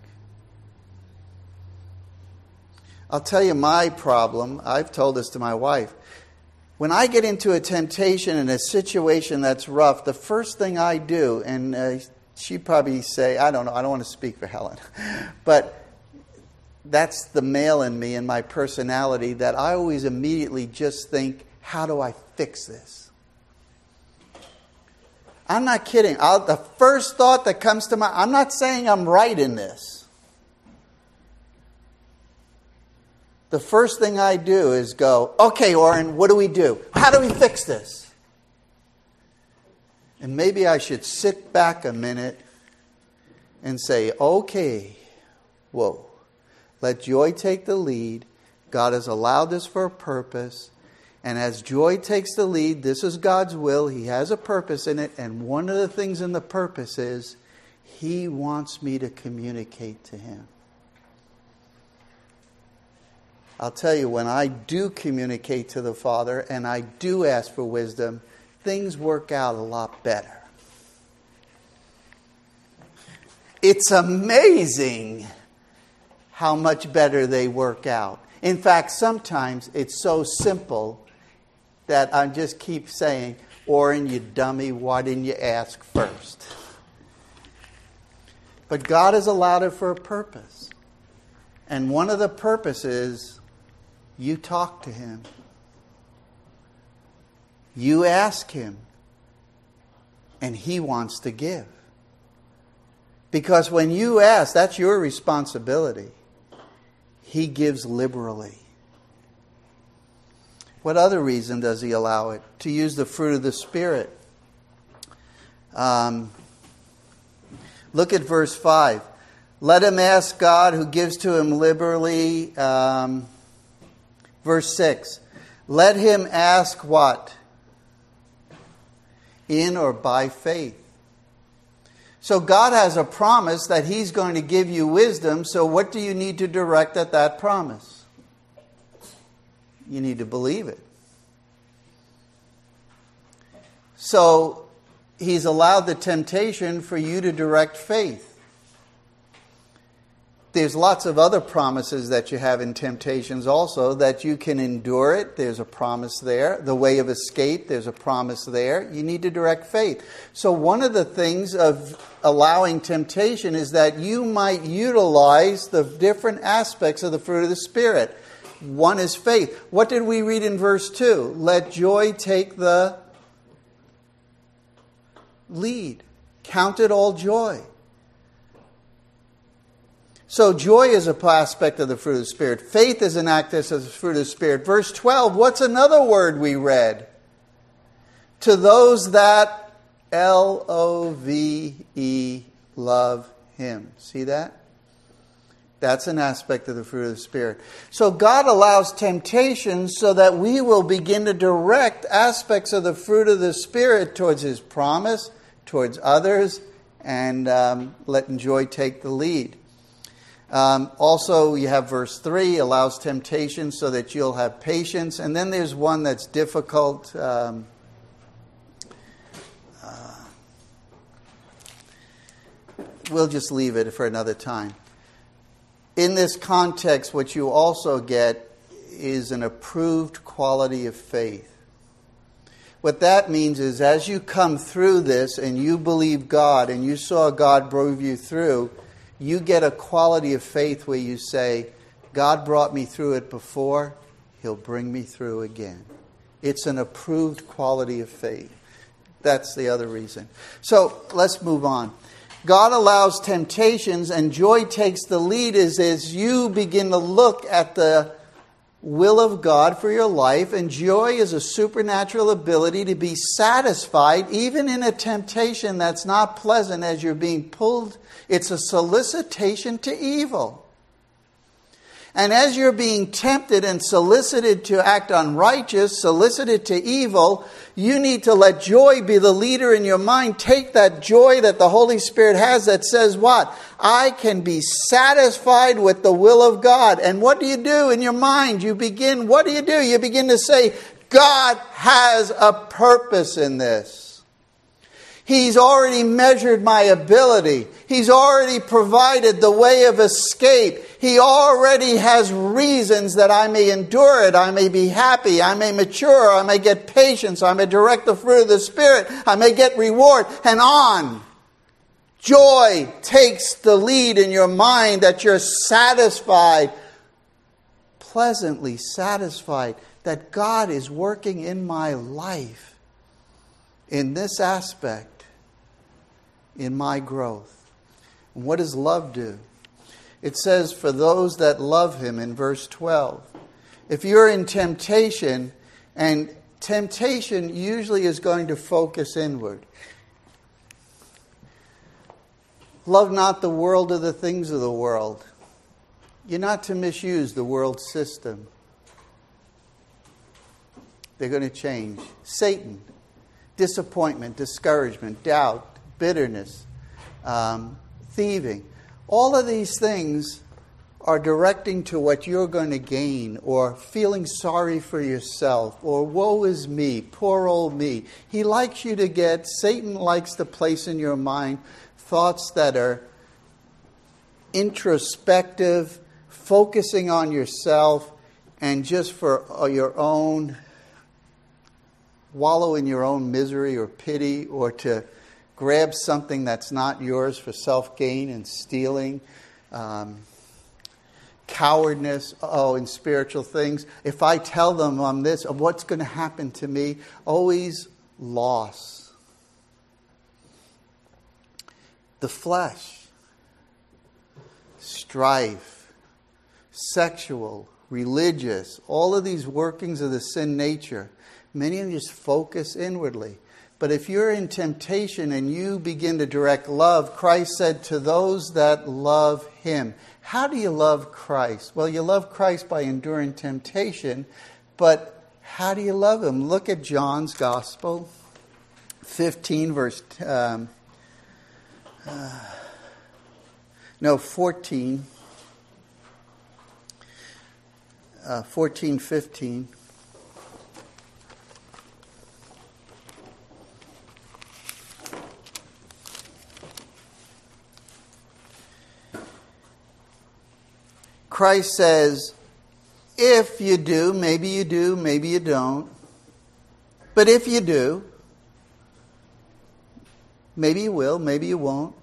I'll tell you my problem. I've told this to my wife. When I get into a temptation in a situation that's rough, the first thing I do, and she'd probably say, I don't know, I don't want to speak for Helen, but that's the male in me and my personality, that I always immediately just think, how do I fix this? I'm not kidding. The first thought that comes to mind, I'm not saying I'm right in this. The first thing I do is go, okay, Orrin, what do we do? How do we fix this? And maybe I should sit back a minute and say, okay, whoa, let joy take the lead. God has allowed this for a purpose. And as joy takes the lead, this is God's will. He has a purpose in it. And one of the things in the purpose is He wants me to communicate to Him. I'll tell you, when I do communicate to the Father and I do ask for wisdom, things work out a lot better. It's amazing how much better they work out. In fact, sometimes it's so simple that I just keep saying, Orrin, you dummy, why didn't you ask first? But God has allowed it for a purpose. And one of the purposes, you talk to Him. You ask Him. And He wants to give. Because when you ask, that's your responsibility. He gives liberally. What other reason does He allow it? To use the fruit of the Spirit. Look at verse 5. Let him ask God who gives to him liberally. Verse 6. Let him ask what? In or by faith. So God has a promise that He's going to give you wisdom. So what do you need to direct at that promise? You need to believe it. So He's allowed the temptation for you to direct faith. There's lots of other promises that you have in temptations also, that you can endure it. There's a promise there. The way of escape, there's a promise there. You need to direct faith. So one of the things of allowing temptation is that you might utilize the different aspects of the fruit of the Spirit. One is faith. What did we read in verse 2? Let joy take the lead. Count it all joy. So joy is an aspect of the fruit of the Spirit. Faith is an act of the fruit of the Spirit. Verse 12, what's another word we read? To those that Love Him. See that? That's an aspect of the fruit of the Spirit. So God allows temptation so that we will begin to direct aspects of the fruit of the Spirit towards His promise, towards others, and letting joy take the lead. Also, you have verse 3, allows temptation so that you'll have patience. And then there's one that's difficult. We'll just leave it for another time. In this context, what you also get is an approved quality of faith. What that means is as you come through this and you believe God and you saw God drove you through, you get a quality of faith where you say, God brought me through it before, He'll bring me through again. It's an approved quality of faith. That's the other reason. So let's move on. God allows temptations and joy takes the lead as you begin to look at the will of God for your life. And joy is a supernatural ability to be satisfied even in a temptation that's not pleasant as you're being pulled. It's a solicitation to evil. And as you're being tempted and solicited to act unrighteous, solicited to evil, you need to let joy be the leader in your mind. Take that joy that the Holy Spirit has that says what? I can be satisfied with the will of God. And what do you do in your mind? You begin to say, God has a purpose in this. He's already measured my ability. He's already provided the way of escape. He already has reasons that I may endure it. I may be happy. I may mature. I may get patience. I may direct the fruit of the Spirit. I may get reward. And on. Joy takes the lead in your mind that you're satisfied, pleasantly satisfied, that God is working in my life in this aspect. In my growth. And what does love do? It says, for those that love Him in verse 12. If you're in temptation, and temptation usually is going to focus inward. Love not the world or the things of the world. You're not to misuse the world system. They're going to change. Satan, disappointment, discouragement, doubt, bitterness, thieving. All of these things are directing to what you're going to gain, or feeling sorry for yourself, or woe is me, poor old me. Satan likes to place in your mind thoughts that are introspective, focusing on yourself, and just for your own, wallow in your own misery or pity, or to grab something that's not yours for self-gain and stealing, cowardness, in spiritual things. If I tell them I'm this, what's going to happen to me? Always loss. The flesh, strife, sexual, religious, all of these workings of the sin nature, many of them just focus inwardly. But if you're in temptation and you begin to direct love, Christ said to those that love Him. How do you love Christ? Well, you love Christ by enduring temptation, but how do you love Him? Look at John's Gospel, 14, 15. Christ says, if you do, maybe you don't. But if you do, maybe you will, maybe you won't.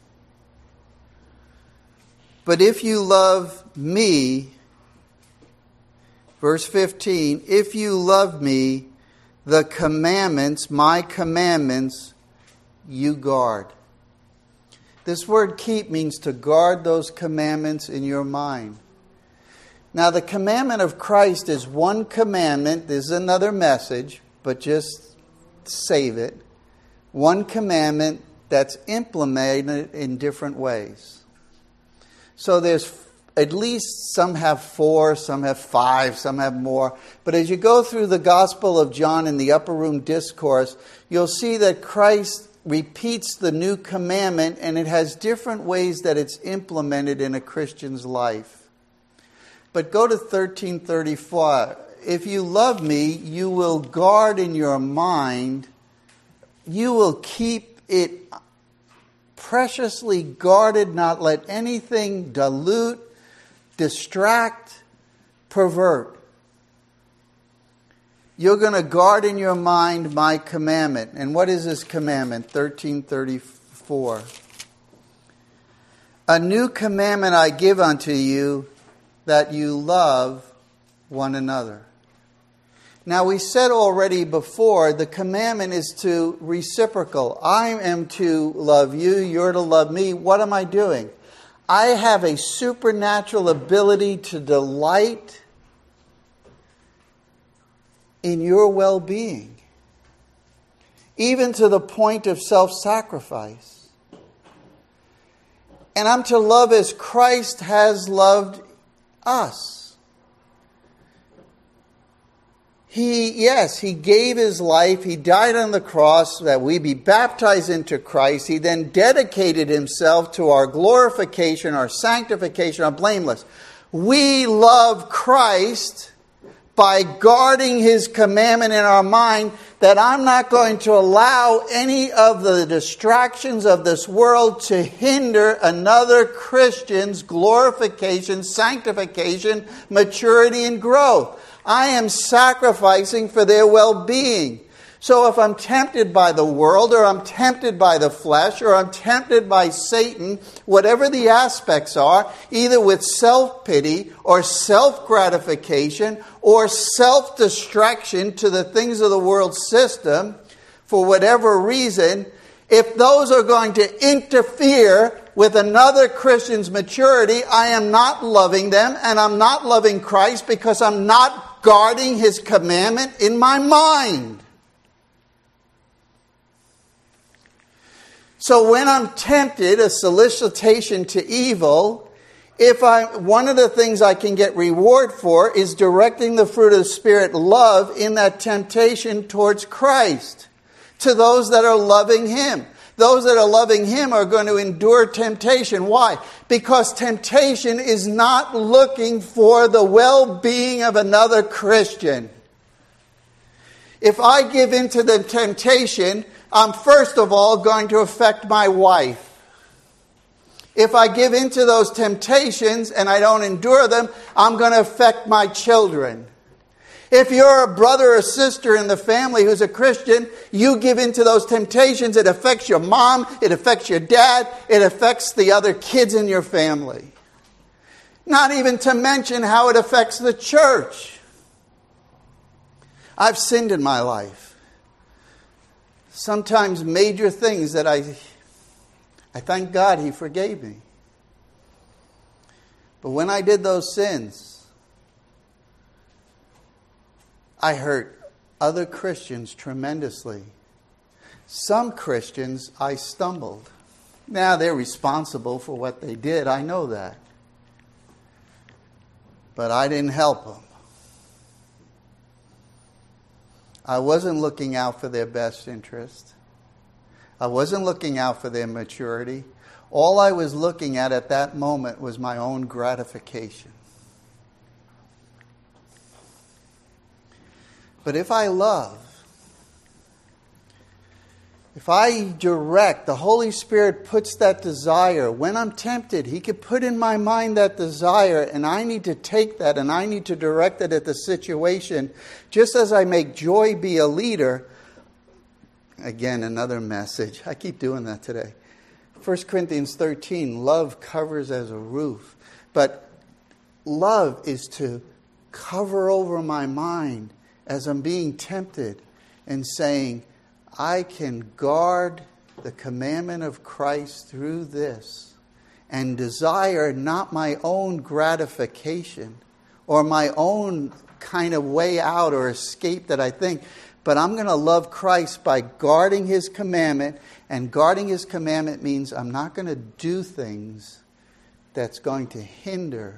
But if you love me, verse 15, if you love me, the commandments, my commandments, you guard. This word keep means to guard those commandments in your mind. Now, the commandment of Christ is one commandment. There's another message, but just save it. One commandment that's implemented in different ways. So there's at least some have 4, some have 5, some have more. But as you go through the Gospel of John in the Upper Room Discourse, you'll see that Christ repeats the new commandment, and it has different ways that it's implemented in a Christian's life. But go to 13:34. If you love me, you will guard in your mind, you will keep it preciously guarded, not let anything dilute, distract, pervert. You're going to guard in your mind my commandment. And what is this commandment? 13:34. A new commandment I give unto you, that you love one another. Now, we said already before, the commandment is to reciprocal. I am to love you, you're to love me. What am I doing? I have a supernatural ability to delight in your well-being, even to the point of self-sacrifice. And I'm to love as Christ has loved us. He gave his life. He died on the cross that we be baptized into Christ. He then dedicated himself to our glorification, our sanctification, our blameless. We love Christ by guarding his commandment in our mind, that I'm not going to allow any of the distractions of this world to hinder another Christian's glorification, sanctification, maturity, and growth. I am sacrificing for their well-being. So if I'm tempted by the world, or I'm tempted by the flesh, or I'm tempted by Satan, whatever the aspects are, either with self-pity or self-gratification or self-distraction to the things of the world system, for whatever reason, if those are going to interfere with another Christian's maturity, I am not loving them, and I'm not loving Christ, because I'm not guarding his commandment in my mind. So when I'm tempted, a solicitation to evil, one of the things I can get reward for is directing the fruit of the Spirit, love, in that temptation towards Christ, to those that are loving him. Those that are loving him are going to endure temptation. Why? Because temptation is not looking for the well-being of another Christian. If I give in to the temptation, I'm first of all going to affect my wife. If I give in to those temptations and I don't endure them, I'm going to affect my children. If you're a brother or sister in the family who's a Christian, you give in to those temptations, it affects your mom, it affects your dad, it affects the other kids in your family. Not even to mention how it affects the church. I've sinned in my life. Sometimes major things that I thank God he forgave me. But when I did those sins, I hurt other Christians tremendously. Some Christians, I stumbled. Now, they're responsible for what they did. I know that. But I didn't help them. I wasn't looking out for their best interest. I wasn't looking out for their maturity. All I was looking at that moment was my own gratification. But if I love, if I direct, the Holy Spirit puts that desire. When I'm tempted, he could put in my mind that desire, and I need to take that and I need to direct it at the situation. Just as I make joy be a leader. Again, another message. I keep doing that today. 1 Corinthians 13, love covers as a roof. But love is to cover over my mind as I'm being tempted and saying, I can guard the commandment of Christ through this and desire not my own gratification or my own kind of way out or escape that I think, but I'm going to love Christ by guarding his commandment. And guarding his commandment means I'm not going to do things that's going to hinder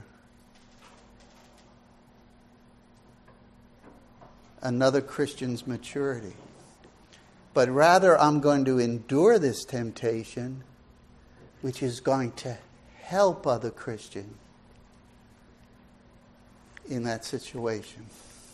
another Christian's maturity. But rather, I'm going to endure this temptation, which is going to help other Christians in that situation.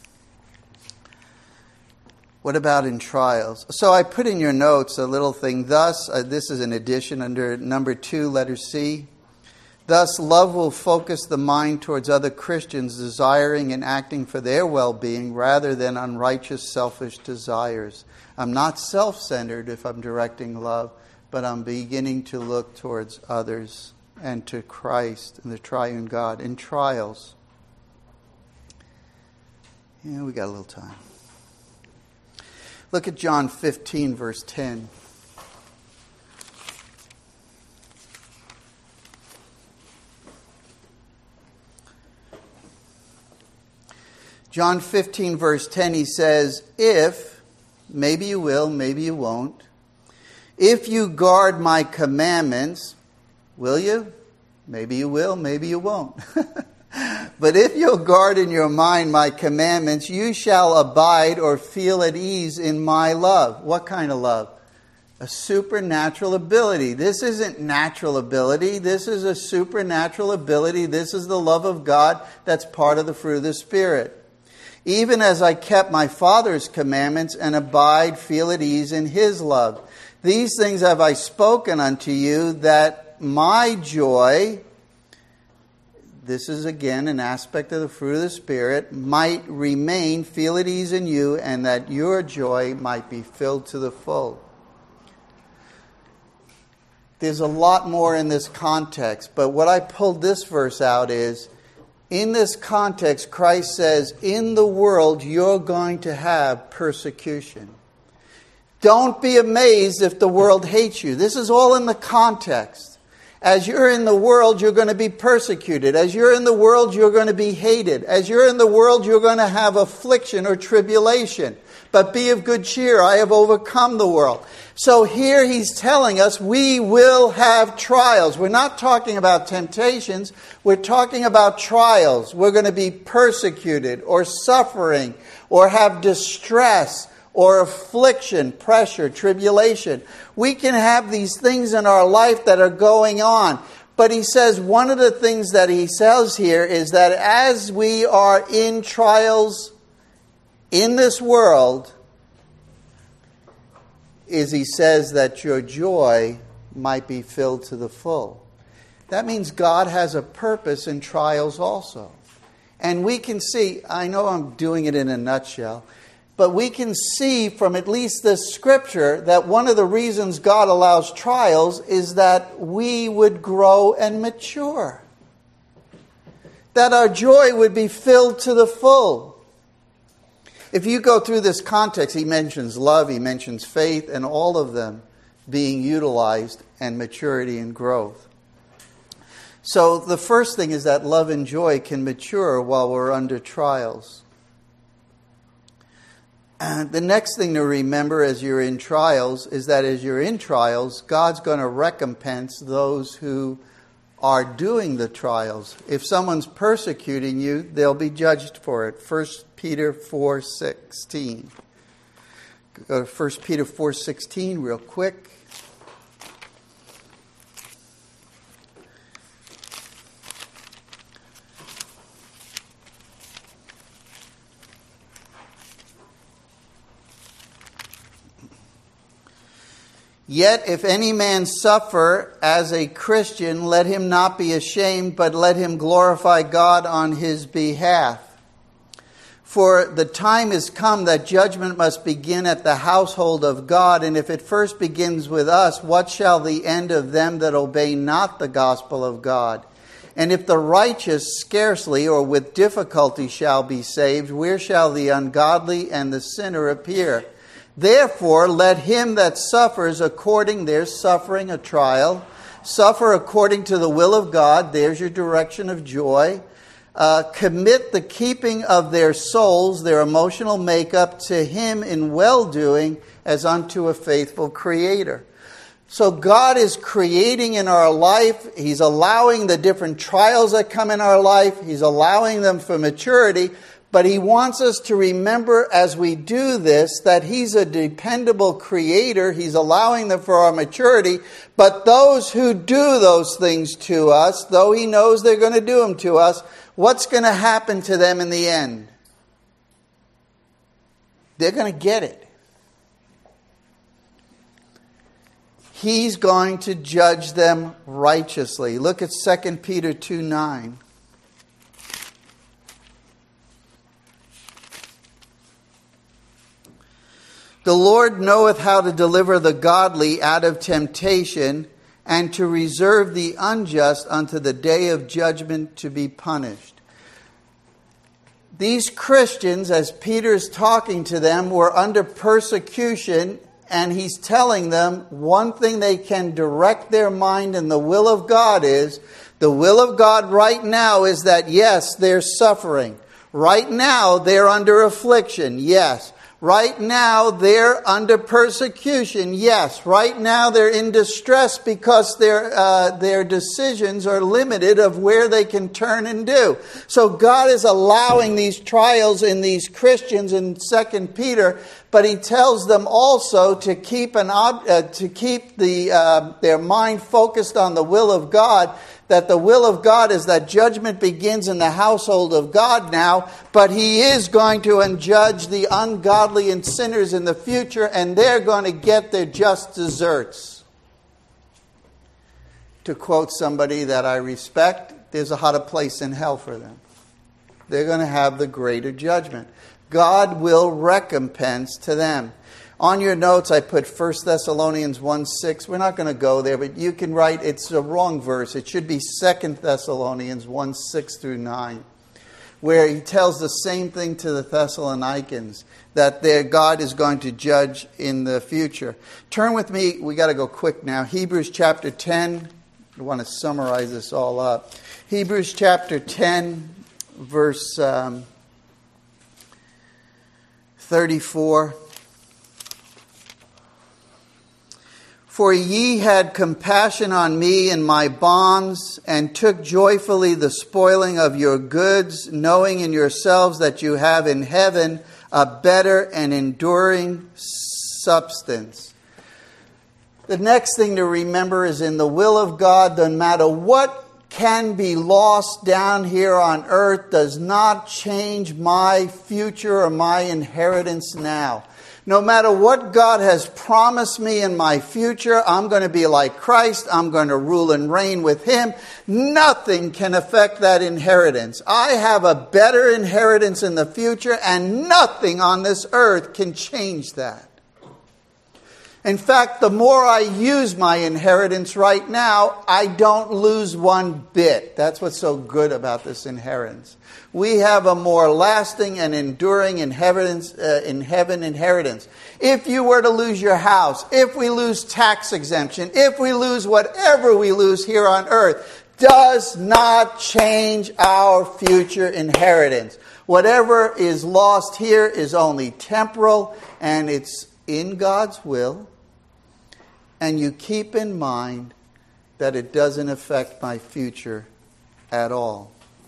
What about in trials? So I put in your notes a little thing. Thus, this is an addition under number 2, letter C. Thus, love will focus the mind towards other Christians, desiring and acting for their well-being rather than unrighteous, selfish desires. I'm not self-centered if I'm directing love, but I'm beginning to look towards others and to Christ and the triune God in trials. Yeah, we got a little time. Look at John 15, verse 10. John 15, verse 10, he says, if, maybe you will, maybe you won't, if you guard my commandments, will you? Maybe you will, maybe you won't. But if you'll guard in your mind my commandments, you shall abide or feel at ease in my love. What kind of love? A supernatural ability. This isn't natural ability. This is a supernatural ability. This is the love of God that's part of the fruit of the Spirit. Even as I kept my Father's commandments and abide, feel at ease in His love. These things have I spoken unto you, that my joy, this is again an aspect of the fruit of the Spirit, might remain, feel at ease in you, and that your joy might be filled to the full. There's a lot more in this context, but what I pulled this verse out is, in this context, Christ says, in the world you're going to have persecution. Don't be amazed if the world hates you. This is all in the context. As you're in the world, you're going to be persecuted. As you're in the world, you're going to be hated. As you're in the world, you're going to have affliction or tribulation. But be of good cheer, I have overcome the world. So here he's telling us we will have trials. We're not talking about temptations. We're talking about trials. We're going to be persecuted or suffering or have distress or affliction, pressure, tribulation. We can have these things in our life that are going on. But he says one of the things that he says here is that as we are in trials in this world, is he says that your joy might be filled to the full. That means God has a purpose in trials also. And we can see, I know I'm doing it in a nutshell, but we can see from at least this scripture that one of the reasons God allows trials is that we would grow and mature. That our joy would be filled to the full. If you go through this context, he mentions love, he mentions faith, and all of them being utilized, and maturity and growth. So the first thing is that love and joy can mature while we're under trials. And the next thing to remember as you're in trials is that as you're in trials, God's going to recompense those who are doing the trials. If someone's persecuting you, they'll be judged for it. 1 Peter 4:16. Go to 1 Peter 4:16 real quick. Yet if any man suffer as a Christian, let him not be ashamed, but let him glorify God on his behalf. For the time is come that judgment must begin at the household of God, and if it first begins with us, what shall the end of them that obey not the gospel of God? And if the righteous scarcely or with difficulty shall be saved, where shall the ungodly and the sinner appear? Therefore, let him that suffers according, there's suffering, a trial, suffer according to the will of God, there's your direction of joy. Commit the keeping of their souls, their emotional makeup, to him in well-doing as unto a faithful Creator. So God is creating in our life. He's allowing the different trials that come in our life. He's allowing them for maturity. But He wants us to remember as we do this that He's a dependable creator. He's allowing them for our maturity. But those who do those things to us, though He knows they're going to do them to us, what's going to happen to them in the end? They're going to get it. He's going to judge them righteously. Look at 2 Peter 2:9. The Lord knoweth how to deliver the godly out of temptation, and to reserve the unjust unto the day of judgment to be punished. These Christians, as Peter's talking to them, were under persecution. And he's telling them one thing they can direct their mind in the will of God is, the will of God right now is that yes, they're suffering. Right now they're under affliction. Yes. Right now they're under persecution. Yes. Right now they're in distress because their decisions are limited of where they can turn and do. So God is allowing these trials in these Christians in 2 Peter, but He tells them also to keep their mind focused on the will of God. That the will of God is that judgment begins in the household of God now, but He is going to judge the ungodly and sinners in the future, and they're going to get their just deserts. To quote somebody that I respect, there's a hotter place in hell for them. They're going to have the greater judgment. God will recompense to them. On your notes, I put 1 Thessalonians 1:6. We're not going to go there, but you can write, it's a wrong verse. It should be 2 Thessalonians 1:6 through 9, where he tells the same thing to the Thessalonians, that their God is going to judge in the future. Turn with me, we got to go quick now. Hebrews chapter 10. I want to summarize this all up. Hebrews chapter 10, verse 34. For ye had compassion on me in my bonds, and took joyfully the spoiling of your goods, knowing in yourselves that you have in heaven a better and enduring substance. The next thing to remember is in the will of God, no matter what can be lost down here on earth does not change my future or my inheritance now. No matter what God has promised me in my future, I'm going to be like Christ. I'm going to rule and reign with Him. Nothing can affect that inheritance. I have a better inheritance in the future, and nothing on this earth can change that. In fact, the more I use my inheritance right now, I don't lose one bit. That's what's so good about this inheritance. We have a more lasting and enduring inheritance in heaven inheritance. If you were to lose your house, if we lose tax exemption, if we lose whatever we lose here on earth, does not change our future inheritance. Whatever is lost here is only temporal, and it's in God's will. And you keep in mind that it doesn't affect my future at all.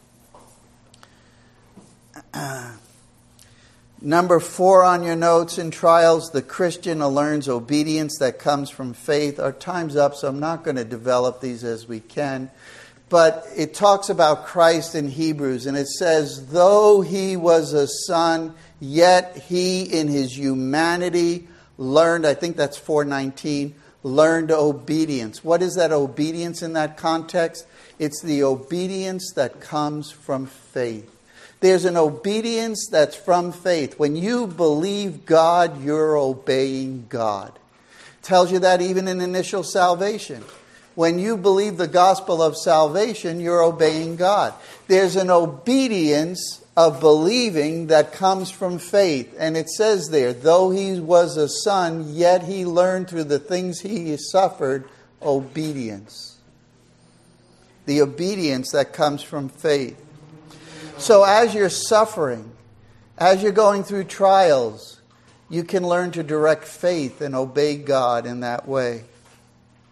Number 4 on your notes in trials, the Christian learns obedience that comes from faith. Our time's up, so I'm not going to develop these as we can. But it talks about Christ in Hebrews, and it says, though He was a son, yet He in His humanity learned, I think that's 4:19, learned obedience. What is that obedience in that context? It's the obedience that comes from faith. There's an obedience that's from faith. When you believe God, you're obeying God. It tells you that even in initial salvation. When you believe the gospel of salvation, you're obeying God. There's an obedience of believing that comes from faith. And it says there, though He was a son, yet He learned through the things He suffered obedience. The obedience that comes from faith. So as you're suffering, as you're going through trials, you can learn to direct faith and obey God in that way.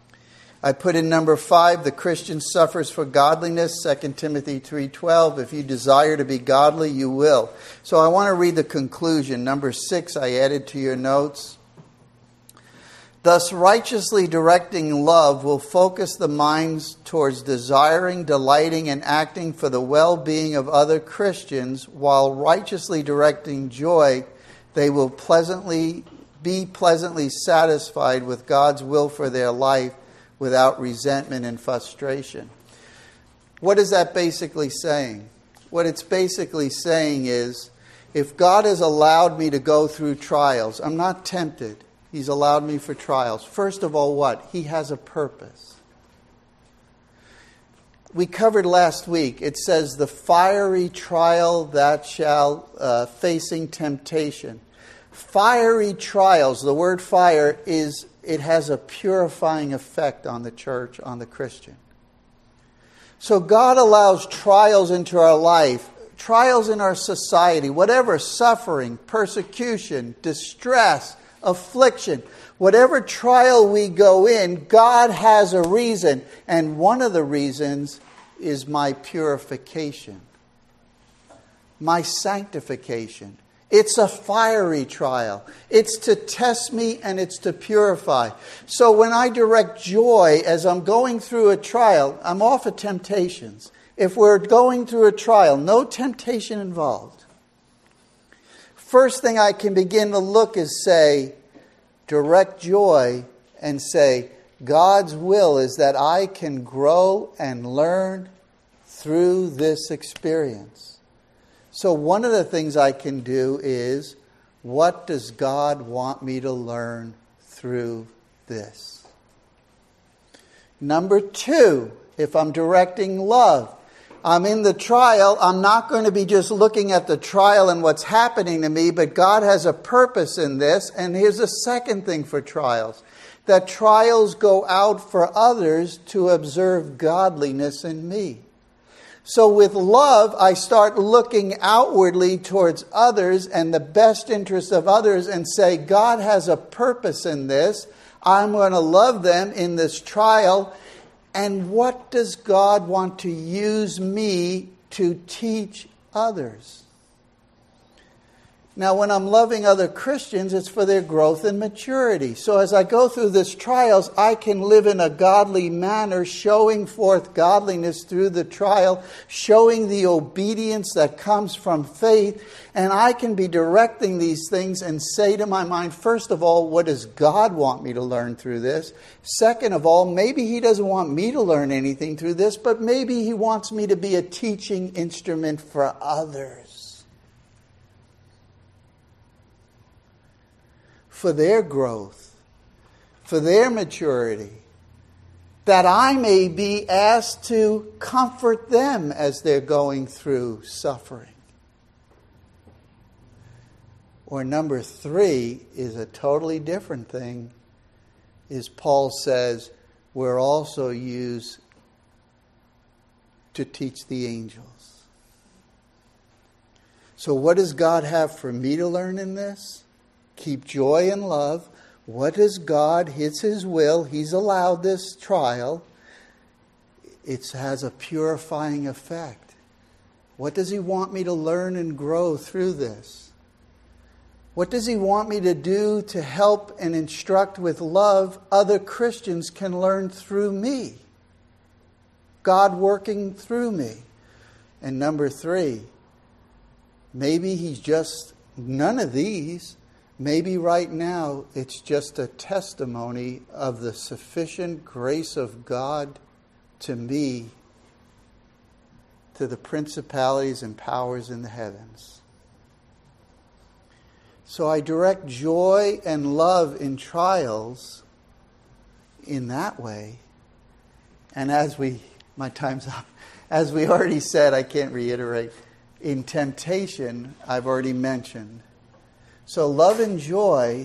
I put in number 5, the Christian suffers for godliness, 2 Timothy 3:12. If you desire to be godly, you will. So I want to read the conclusion. Number 6, I added to your notes. Thus, righteously directing love will focus the minds towards desiring, delighting, and acting for the well-being of other Christians, while righteously directing joy, they will be pleasantly satisfied with God's will for their life without resentment and frustration. What is that basically saying? What it's basically saying is, if God has allowed me to go through trials, I'm not tempted. He's allowed me for trials. First of all, what? He has a purpose. We covered last week, it says, the fiery trial that shall facing temptation. Fiery trials, the word fire it has a purifying effect on the church, on the Christian. So God allows trials into our life, trials in our society, whatever, suffering, persecution, distress, affliction, whatever trial we go in, God has a reason. And one of the reasons is my purification, my sanctification. It's a fiery trial. It's to test me and it's to purify. So when I direct joy as I'm going through a trial, I'm off of temptations. If we're going through a trial, no temptation involved. First thing I can begin to look is say, direct joy and say, God's will is that I can grow and learn through this experience. So one of the things I can do is, what does God want me to learn through this? Number 2, if I'm directing love, I'm in the trial, I'm not going to be just looking at the trial and what's happening to me, but God has a purpose in this. And here's a second thing for trials, that trials go out for others to observe godliness in me. So with love, I start looking outwardly towards others and the best interests of others and say, God has a purpose in this. I'm going to love them in this trial. And what does God want to use me to teach others? Now, when I'm loving other Christians, it's for their growth and maturity. So as I go through these trials, I can live in a godly manner, showing forth godliness through the trial, showing the obedience that comes from faith. And I can be directing these things and say to my mind, first of all, what does God want me to learn through this? Second of all, maybe He doesn't want me to learn anything through this, but maybe He wants me to be a teaching instrument for others, for their growth, for their maturity, that I may be asked to comfort them as they're going through suffering. Or number 3 is a totally different thing, is Paul says, we're also used to teach the angels. So what does God have for me to learn in this? Keep joy and love. What is God? It's His will. He's allowed this trial. It has a purifying effect. What does He want me to learn and grow through this? What does He want me to do to help and instruct with love other Christians can learn through me? God working through me. And number 3, maybe He's just none of these. Maybe right now it's just a testimony of the sufficient grace of God to me, to the principalities and powers in the heavens. So I direct joy and love in trials in that way. And my time's up. As we already said, I can't reiterate, in temptation, I've already mentioned. So love and joy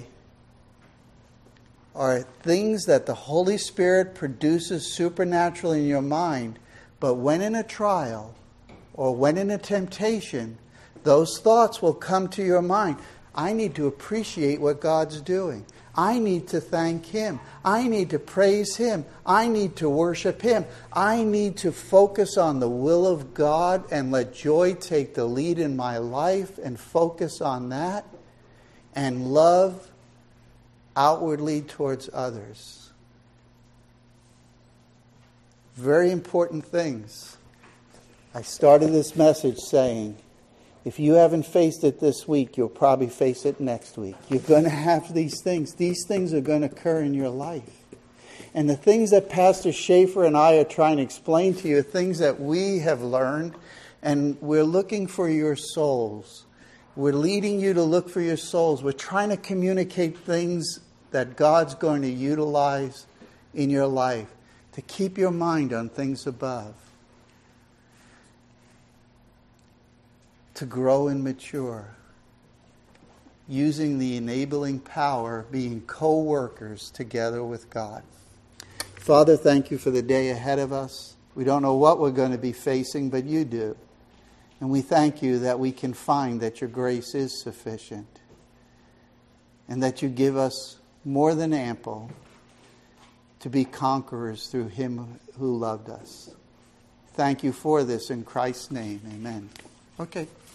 are things that the Holy Spirit produces supernaturally in your mind. But when in a trial or when in a temptation, those thoughts will come to your mind. I need to appreciate what God's doing. I need to thank Him. I need to praise Him. I need to worship Him. I need to focus on the will of God and let joy take the lead in my life and focus on that and love outwardly towards others. Very important things. I started this message saying, if you haven't faced it this week, you'll probably face it next week. You're going to have these things. These things are going to occur in your life. And the things that Pastor Schaefer and I are trying to explain to you are things that we have learned, and we're looking for your souls. We're leading you to look for your souls. We're trying to communicate things that God's going to utilize in your life to keep your mind on things above, to grow and mature, using the enabling power, being co-workers together with God. Father, thank you for the day ahead of us. We don't know what we're going to be facing, but you do. And we thank you that we can find that your grace is sufficient and that you give us more than ample to be conquerors through Him who loved us. Thank you for this in Christ's name. Amen. Okay.